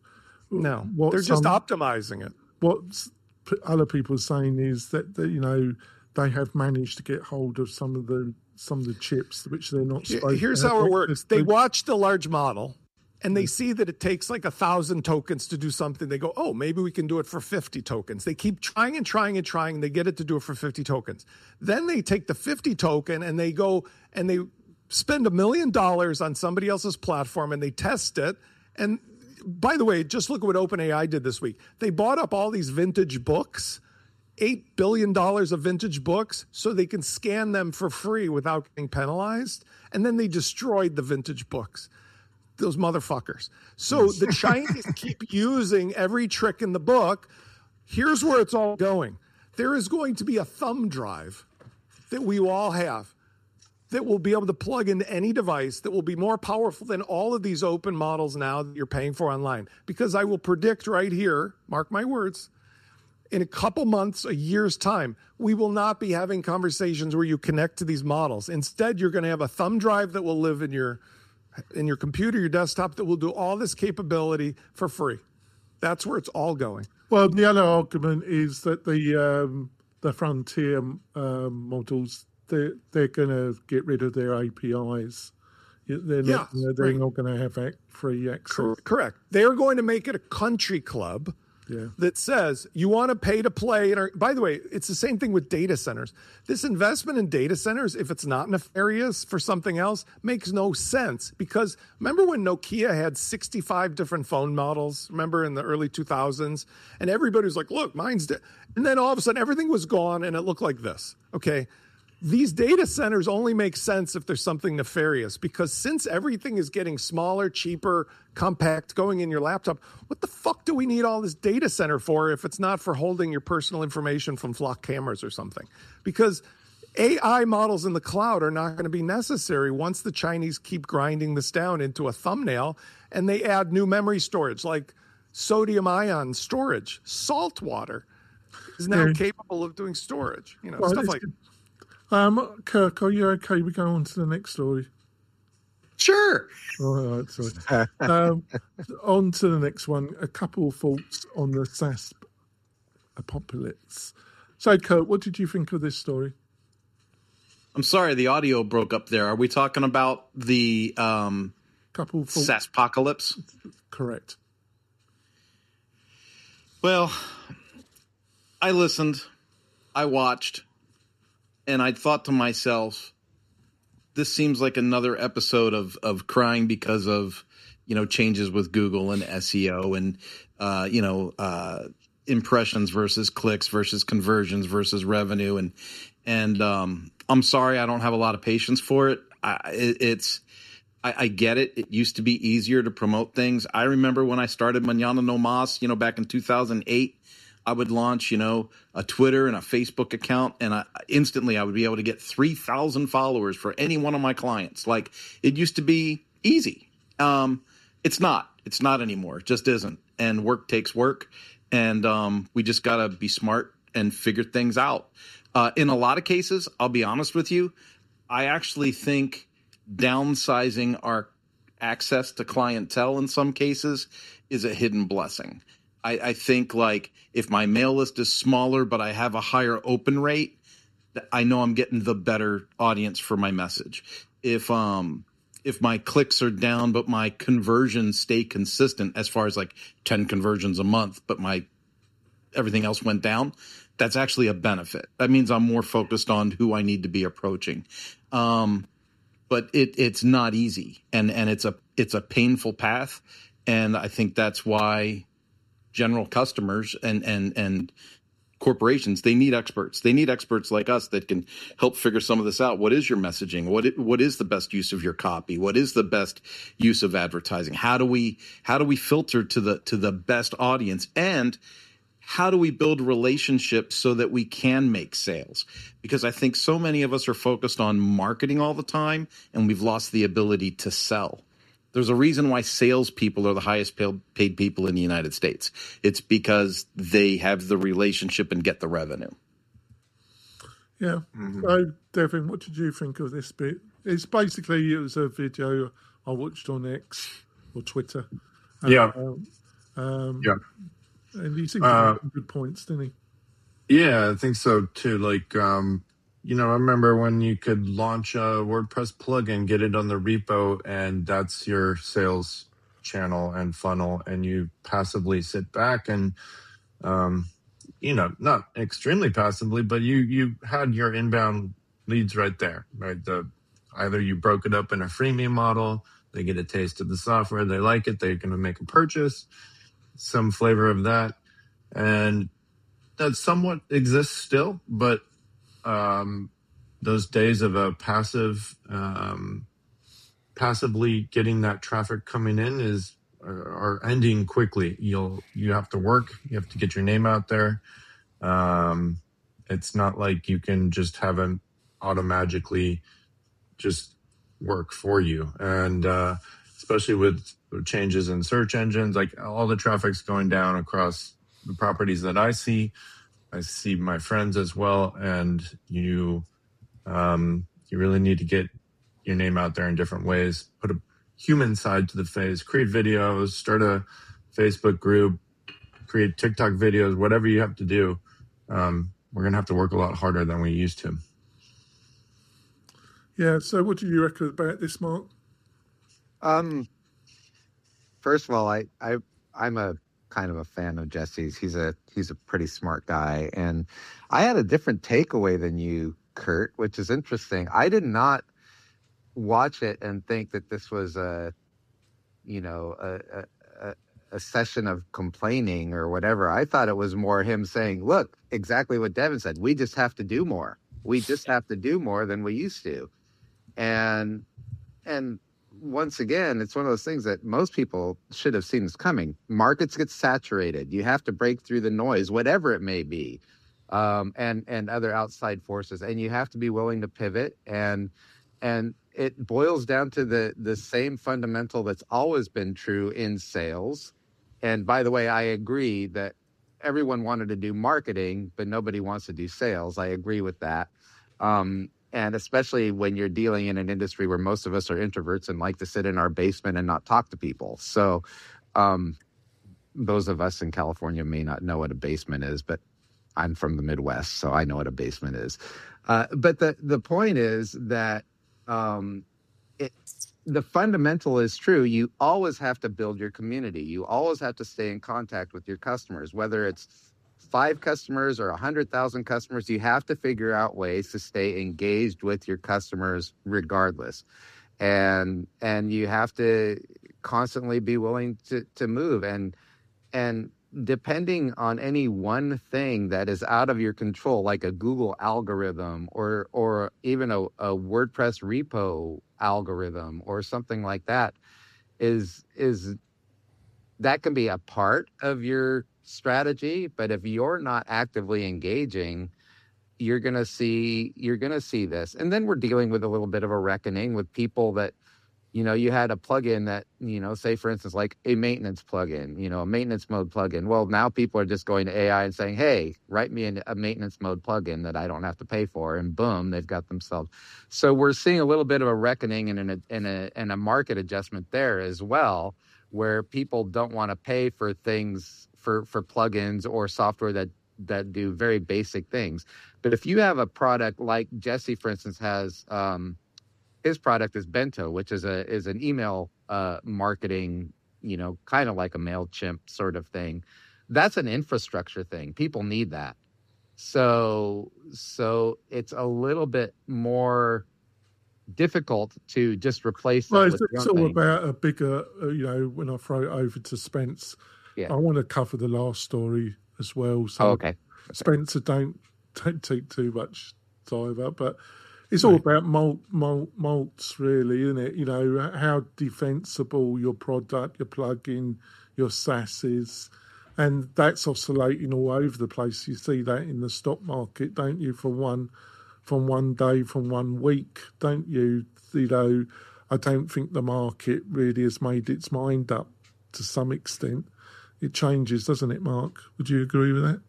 No, what they're some, just optimizing it. What other people are saying is that, that, you know, they have managed to get hold of some of the some of the chips which they're not supposed Here's to. Here's how it works. They watch the large model, and they see that it takes like a thousand tokens to do something. They go, oh, maybe we can do it for fifty tokens. They keep trying and trying and trying. They get it to do it for fifty tokens. Then they take the fifty token and they go and they spend a million dollars on somebody else's platform and they test it. And by the way, just look at what OpenAI did this week. They bought up all these vintage books, eight billion dollars of vintage books, so they can scan them for free without getting penalized. And then they destroyed the vintage books. Those motherfuckers. So the Chinese keep using every trick in the book. Here's where it's all going. There is going to be a thumb drive that we all have that will be able to plug into any device that will be more powerful than all of these open models now that you're paying for online. Because I will predict right here, mark my words, in a couple months, a year's time, we will not be having conversations where you connect to these models. Instead, you're going to have a thumb drive that will live in your in your computer, your desktop, that will do all this capability for free. That's where it's all going. Well, the other argument is that the um, the frontier um, models, they're, they're going to get rid of their A P Is. They're not, yeah, they're right. not going to have free access. Correct. They're going to make it a country club yeah. that says you want to pay to play. And by the way, it's the same thing with data centers. This investment in data centers, if it's not nefarious for something else, makes no sense. Because remember when Nokia had sixty-five different phone models? Remember in the early two thousands? And everybody was like, look, mine's... De-. And then all of a sudden, everything was gone, and it looked like this. Okay? These data centers only make sense if there's something nefarious, because since everything is getting smaller, cheaper, compact, going in your laptop, what the fuck do we need all this data center for if it's not for holding your personal information from flock cameras or something? Because A I models in the cloud are not going to be necessary once the Chinese keep grinding this down into a thumbnail and they add new memory storage like sodium ion storage. Salt water is now Yeah. capable of doing storage, you know, Well, stuff it's like good. Um, Kirk, are you okay? We go on to the next story. Sure. All right, sorry. um, on to the next one. A couple of thoughts on the SaaS apocalypse. So, Kurt, what did you think of this story? I'm sorry, the audio broke up there. Are we talking about the um, Couple of thoughts. SaaSpocalypse? Correct. Well, I listened, I watched, and I thought to myself, this seems like another episode of, of crying because of, you know, changes with Google and S E O and, uh, you know, uh, impressions versus clicks versus conversions versus revenue. And, and, um, I'm sorry, I don't have a lot of patience for it. I, it it's, I, I get it. It used to be easier to promote things. I remember when I started Mañana No Mas, you know, back in two thousand eight, I would launch, you know, a Twitter and a Facebook account, and I, instantly I would be able to get three thousand followers for any one of my clients. Like, it used to be easy. Um, it's not. It's not anymore. It just isn't. And work takes work, and um, we just got to be smart and figure things out. Uh, in a lot of cases, I'll be honest with you, I actually think downsizing our access to clientele in some cases is a hidden blessing. I, I think, like, if my mail list is smaller but I have a higher open rate, I know I'm getting the better audience for my message. If um if my clicks are down but my conversions stay consistent, as far as like ten conversions a month, but my everything else went down, that's actually a benefit. That means I'm more focused on who I need to be approaching. Um, but it it's not easy, and and it's a it's a painful path, and I think that's why general customers and and and corporations, they need experts. They need experts like us that can help figure some of this out. What is your messaging? What it, what is the best use of your copy? What is the best use of advertising? How do we how do we filter to the to the best audience? And how do we build relationships so that we can make sales? Because I think so many of us are focused on marketing all the time, and we've lost the ability to sell. There's a reason why salespeople are the highest paid people in the United States. It's because they have the relationship and get the revenue. Yeah. Mm-hmm. So, Devin, what did you think of this bit? It's basically, it was a video I watched on X or Twitter. And, yeah. Um, um, yeah. And he seemed to uh, make some good points, didn't he? Yeah, I think so too. Like, um, you know, I remember when you could launch a WordPress plugin, get it on the repo, and that's your sales channel and funnel, and you passively sit back and, um, you know, not extremely passively, but you you had your inbound leads right there, right? The either you broke it up in a freemium model, they get a taste of the software, they like it, they're going to make a purchase, some flavor of that, and that somewhat exists still, but um, those days of a passive, um, passively getting that traffic coming in is are, are ending quickly. You'll you have to work, you have to get your name out there. Um, it's not like you can just have it automagically just work for you, and uh, especially with changes in search engines, like all the traffic's going down across the properties that I see. I see my friends as well, and you um, you really need to get your name out there in different ways. Put a human side to the face. Create videos. Start a Facebook group. Create TikTok videos. Whatever you have to do. Um, we're gonna have to work a lot harder than we used to. Yeah. So, what do you reckon about this, Mark? Um. First of all, I, I I'm a kind of a fan of Jesse's. He's a he's a pretty smart guy, and I had a different takeaway than you, Kurt, which is interesting. I did not watch it and think that this was a, you know, a a, a session of complaining or whatever. I thought it was more him saying, "Look, exactly what Devin said. We just have to do more. We just have to do more than we used to," and and. Once again, it's one of those things that most people should have seen this coming. Markets get saturated. You have to break through the noise, whatever it may be, um, and and other outside forces. And you have to be willing to pivot. And and it boils down to the the same fundamental that's always been true in sales. And by the way, I agree that everyone wanted to do marketing, but nobody wants to do sales. I agree with that. Um, And especially when you're dealing in an industry where most of us are introverts and like to sit in our basement and not talk to people. So um, those of us in California may not know what a basement is, but I'm from the Midwest, so I know what a basement is. Uh, but the, the point is that um, it, the fundamental is true. You always have to build your community. You always have to stay in contact with your customers, whether it's five customers or one hundred thousand customers. You have to figure out ways to stay engaged with your customers regardless. And and you have to constantly be willing to, to move. And and depending on any one thing that is out of your control, like a Google algorithm or or even a, a WordPress repo algorithm or something like that, is is that can be a part of your strategy. But if you're not actively engaging, you're gonna see you're gonna see this. And then we're dealing with a little bit of a reckoning with people that, you know, you had a plugin that, you know, say for instance, like a maintenance plugin, you know, a maintenance mode plugin. Well, now people are just going to A I and saying, hey, write me a maintenance mode plugin that I don't have to pay for. And boom, they've got themselves. So we're seeing a little bit of a reckoning and an, and a, and a market adjustment there as well, where people don't want to pay for things for, for plugins or software that, that do very basic things. But if you have a product like Jesse, for instance, has, um, his product is Bento, which is a is an email uh, marketing, you know, kind of like a MailChimp sort of thing. That's an infrastructure thing. People need that. So so it's a little bit more difficult to just replace that. Well, with it's, your it's own all thing. about a bigger, uh, you know, when I throw it over to Spence, Yeah. I want to cover the last story as well. So Oh, okay. Okay. Spencer, don't, don't take too much time up, but it's all about malt, malt, malts, really, isn't it? You know, how defensible your product, your plugin, your SaaS is. And that's oscillating all over the place. You see that in the stock market, don't you? From one, from one day, from one week, don't you? You know, I don't think the market really has made its mind up to some extent. It changes, doesn't it, Mark? Would you agree with that?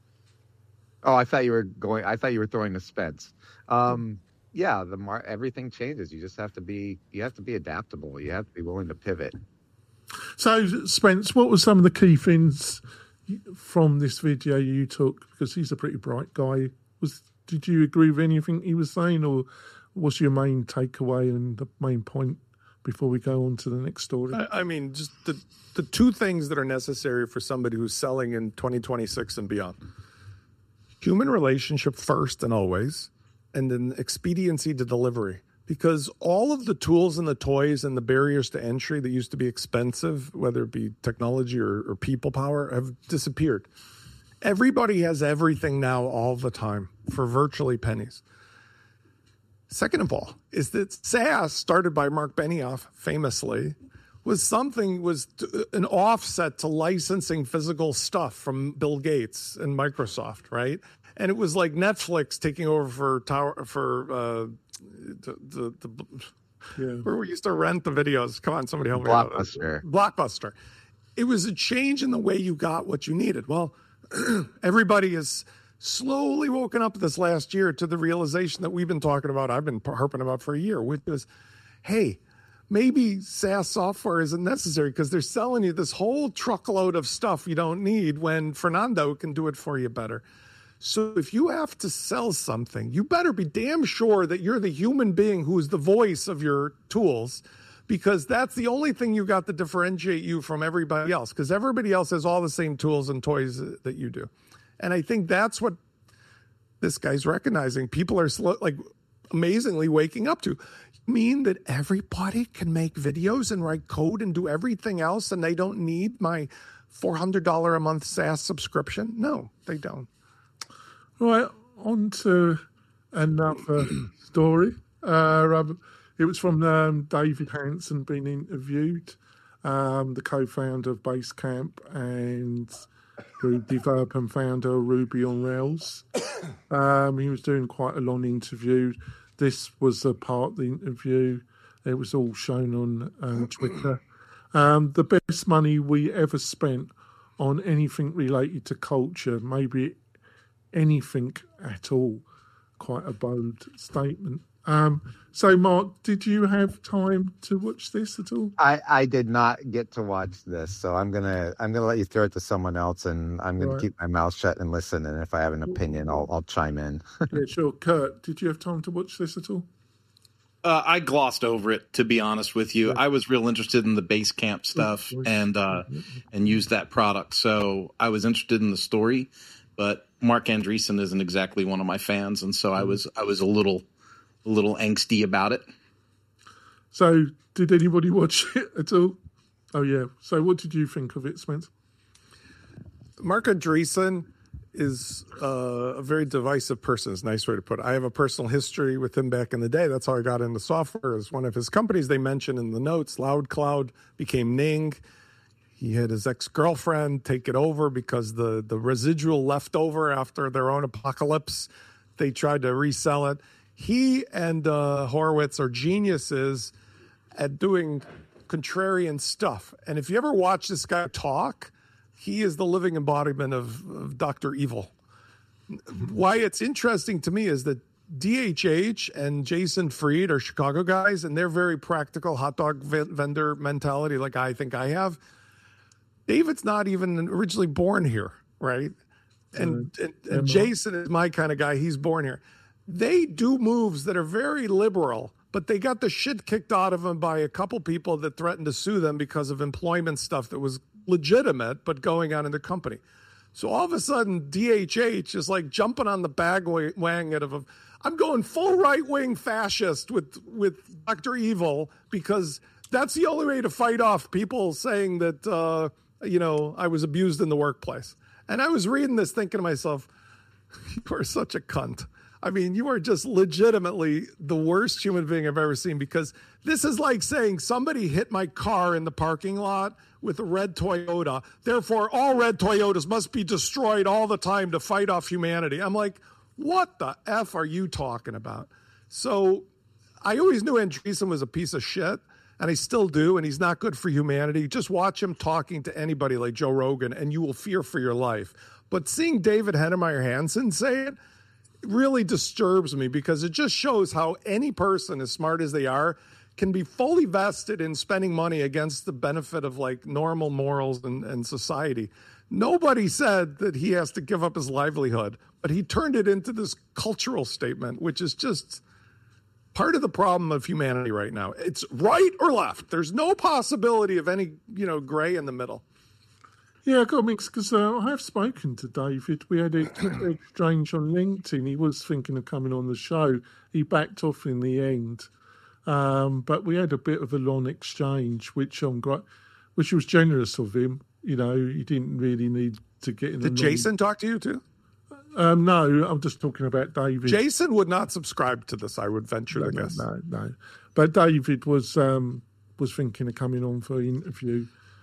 Oh, I thought you were going. I thought you were throwing to Spence. Um, yeah, the mar- everything changes. You just have to be. You have to be adaptable. You have to be willing to pivot. So, Spence, what were some of the key things from this video you took? Because he's a pretty bright guy. Was did you agree with anything he was saying, or what's your main takeaway and the main point before we go on to the next story? I, I mean, just the the two things that are necessary for somebody who's selling in twenty twenty-six and beyond: human relationship first and always, and then expediency to delivery. Because all of the tools and the toys and the barriers to entry that used to be expensive, whether it be technology or, or people power, have disappeared. Everybody has everything now all the time for virtually pennies. Second of all, is that SaaS, started by Mark Benioff famously, was something, was an offset to licensing physical stuff from Bill Gates and Microsoft, right? And it was like Netflix taking over for tower for uh, the, the, the Yeah. where we used to rent the videos. Come on, somebody help me out. Blockbuster. Blockbuster. It was a change in the way you got what you needed. Well, everybody is slowly woken up this last year to the realization that we've been talking about, I've been harping about for a year, which is, hey, maybe SaaS software isn't necessary because they're selling you this whole truckload of stuff you don't need when Fernando can do it for you better. So if you have to sell something, you better be damn sure that you're the human being who is the voice of your tools, because that's the only thing you got to differentiate you from everybody else, because everybody else has all the same tools and toys that you do. And I think that's what this guy's recognizing. People are slow, like amazingly waking up to. You mean that everybody can make videos and write code and do everything else, and they don't need my four hundred dollars a month SaaS subscription? No, they don't. Right, on to another story. Uh, um, it was from um, David Hanson being interviewed, um, the co-founder of Basecamp and the developer and founder of Ruby on Rails. Um, he was doing quite a long interview. This was a part of the interview. It was all shown on um, Twitter. Um, the best money we ever spent on anything related to culture, maybe anything at all. Quite a bold statement. Um, so, Mark, did you have time to watch this at all? I, I did not get to watch this, so I'm gonna I'm gonna let you throw it to someone else, and I'm gonna Right. keep my mouth shut and listen. And if I have an opinion, I'll I'll chime in. Yeah, sure. Kurt, did you have time to watch this at all? Uh, I glossed over it, to be honest with you. I was real interested in the Basecamp stuff and uh, and used that product, so I was interested in the story. But Mark Andreessen isn't exactly one of my fans, and so I was I was a little a little angsty about it. So, did anybody watch it at all? Oh, yeah. So, what did you think of it, Spence? Mark Andreessen is uh, a very divisive person, is a nice way to put it. I have a personal history with him back in the day. That's how I got into software. As one of his companies they mentioned in the notes, LoudCloud became Ning. He had his ex-girlfriend take it over because the, the residual left over after their own apocalypse, they tried to resell it. He and uh, Horowitz are geniuses at doing contrarian stuff. And if you ever watch this guy talk, he is the living embodiment of, of Doctor Evil. Why it's interesting to me is that D H H and Jason Fried are Chicago guys, and they're very practical hot dog vendor mentality like I think I have. David's not even originally born here, right? And, uh, and, and Jason is my kind of guy. He's born here. They do moves that are very liberal, but they got the shit kicked out of them by a couple people that threatened to sue them because of employment stuff that was legitimate, but going on in the company. So all of a sudden, D H H is like jumping on the bandwagon of, I'm going full right-wing fascist with, with Doctor Evil because that's the only way to fight off people saying that, uh, you know, I was abused in the workplace. And I was reading this thinking to myself, you are such a cunt. I mean, you are just legitimately the worst human being I've ever seen, because this is like saying somebody hit my car in the parking lot with a red Toyota. Therefore, all red Toyotas must be destroyed all the time to fight off humanity. I'm like, what the F are you talking about? So I always knew Andreessen was a piece of shit, and I still do, and he's not good for humanity. Just watch him talking to anybody like Joe Rogan, and you will fear for your life. But seeing David Heinemeier Hansson say it really disturbs me, because it just shows how any person, as smart as they are, can be fully vested in spending money against the benefit of like normal morals and, and society. Nobody said that he has to give up his livelihood, but he turned it into this cultural statement, which is just part of the problem of humanity right now. It's right or left. There's no possibility of any, you know, gray in the middle. Yeah, I got mixed because uh, I have spoken to David. We had an exchange on LinkedIn. He was thinking of coming on the show. He backed off in the end. Um, but we had a bit of a long exchange, which I'm gra- which was generous of him. You know, he didn't really need to get in. Did Jason talk to you too? Um, no, I'm just talking about David. Jason would not subscribe to this, I would venture no, to guess. No, no. But David was um, was thinking of coming on for an interview.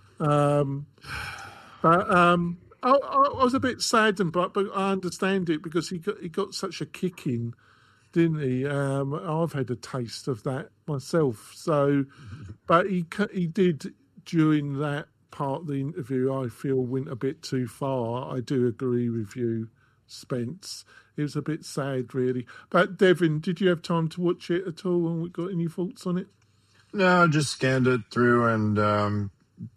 Um, but um, I, I was a bit saddened, but but I understand it because he got he got such a kick in, didn't he? Um, I've had a taste of that myself. So, but he he did during that part of the interview, I feel went a bit too far. I do agree with you, Spence. It was a bit sad, really. But Devin, did you have time to watch it at all? And we got any thoughts on it? No, I just scanned it through, and um,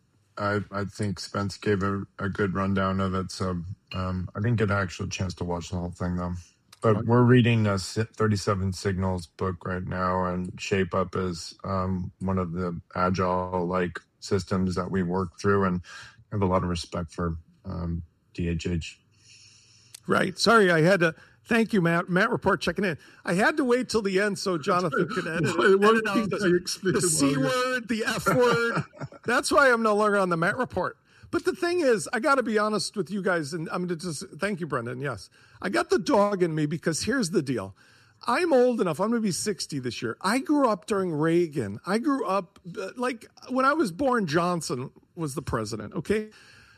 I I think Spence gave a, a good rundown of it. So um, I didn't get an actual chance to watch the whole thing, though. But right. We're reading a thirty-seven Signals book right now, and Shape Up is um, one of the agile-like systems that we work through, and I have a lot of respect for um, D H H. Right. Sorry, I had to. Thank you, Matt. Matt Report checking in. I had to wait till the end so Jonathan could edit, edit out the, the C word, the F word. That's why I'm no longer on the Matt Report. But the thing is, I got to be honest with you guys, and I'm going to just thank you, Brendan. Yes, I got the dog in me because here's the deal. I'm old enough. I'm going to be sixty this year. I grew up during Reagan. I grew up like when I was born, Johnson was the president. Okay.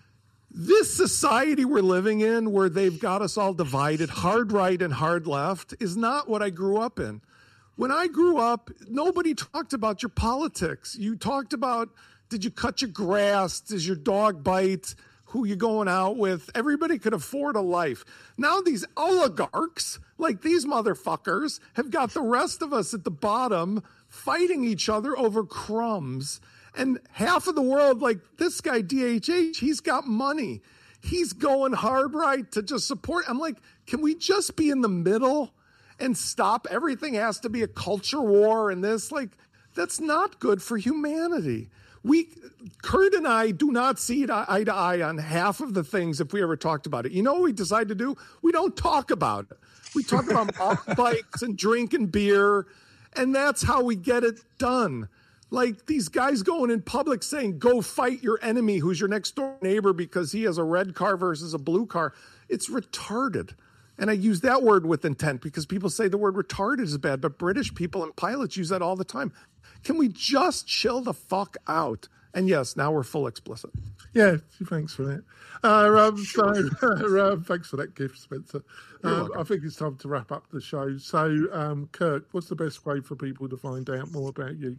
This society we're living in, where they've got us all divided, hard right and hard left, is not what I grew up in. When I grew up, nobody talked about your politics. You talked about, did you cut your grass? Does your dog bite? Who you going out with? Everybody could afford a life. Now these oligarchs, like these motherfuckers, have got the rest of us at the bottom fighting each other over crumbs. And half of the world, like this guy, D H H, he's got money. He's going hard right to just support. I'm like, can we just be in the middle and stop? Everything has to be a culture war and this. Like, that's not good for humanity. We, Kurt and I do not see eye to eye on half of the things if we ever talked about it. You know what we decide to do? We don't talk about it. We talk about mountain bikes and drinking beer, and that's how we get it done. Like these guys going in public saying, go fight your enemy who's your next door neighbor because he has a red car versus a blue car. It's retarded. And I use that word with intent because people say the word retarded is bad, but British people and pilots use that all the time. Can we just chill the fuck out? And yes, now we're full explicit. Yeah, thanks for that. Uh, um, so, uh, thanks for that gift, Spencer. Um, I think it's time to wrap up the show. So, um, Kirk, what's the best way for people to find out more about you?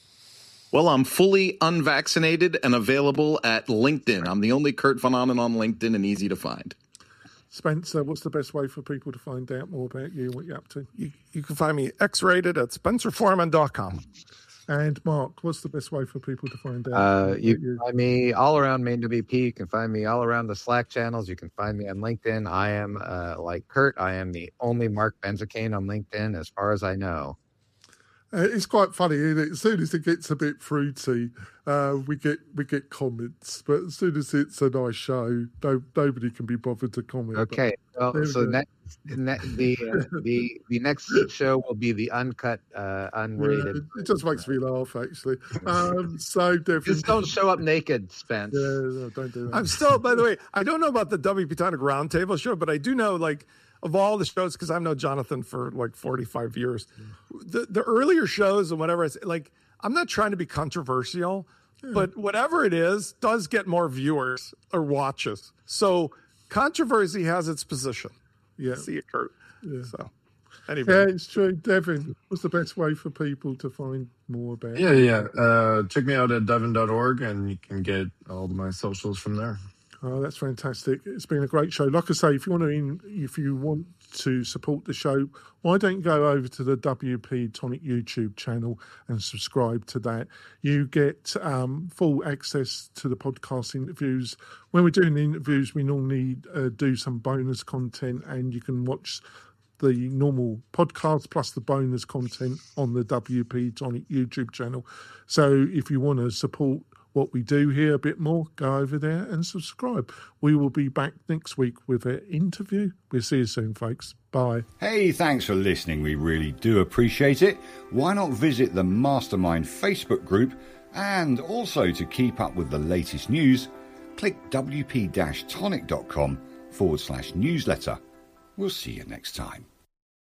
Well, I'm fully unvaccinated and available at LinkedIn. I'm the only Kurt Von Ahnen on LinkedIn and easy to find. Spencer, what's the best way for people to find out more about you and what you're up to? You, you can find me X-rated at spencer foreman dot com. And Mark, what's the best way for people to find out? Uh, you can find me all around Main W P. You can find me all around the Slack channels. You can find me on LinkedIn. I am, uh, like Kurt, I am the only Mark Benzacane on LinkedIn as far as I know. Uh, it's quite funny, isn't it? As soon as it gets a bit fruity, uh, we get we get comments. But as soon as it's a nice show, no, nobody can be bothered to comment. Okay, well, so next, ne- the uh, the the next show will be the uncut, uh, unrated. Yeah, it just makes me laugh, actually. Um, so definitely, just don't show up naked, Spence. Yeah, no, don't do that. I'm still, by the way, I don't know about the W P Tonic Roundtable show, but I do know, like, of all the shows, because I've known Jonathan for like forty-five years, the, the earlier shows and whatever, I say, like, I'm not trying to be controversial, yeah. but whatever it is does get more viewers or watches. So controversy has its position. Yeah. See it, Kurt. Yeah. So anyway. Yeah, it's true. Devin, what's the best way for people to find more about Yeah, yeah. Uh, check me out at devin dot org and you can get all of my socials from there. Oh, that's fantastic. It's been a great show. Like I say, if you want to in, if you want to support the show, why don't you go over to the W P Tonic YouTube channel and subscribe to that. You get um, full access to the podcast interviews. When we're doing the interviews, we normally uh, do some bonus content, and you can watch the normal podcast plus the bonus content on the W P Tonic YouTube channel. So if you want to support what we do here a bit more, go over there and subscribe. We will be back next week with an interview. We'll see you soon, folks. Bye. Hey, thanks for listening. We really do appreciate it. Why not visit the Mastermind Facebook group? And also to keep up with the latest news, click W P tonic dot com forward slash newsletter. We'll see you next time.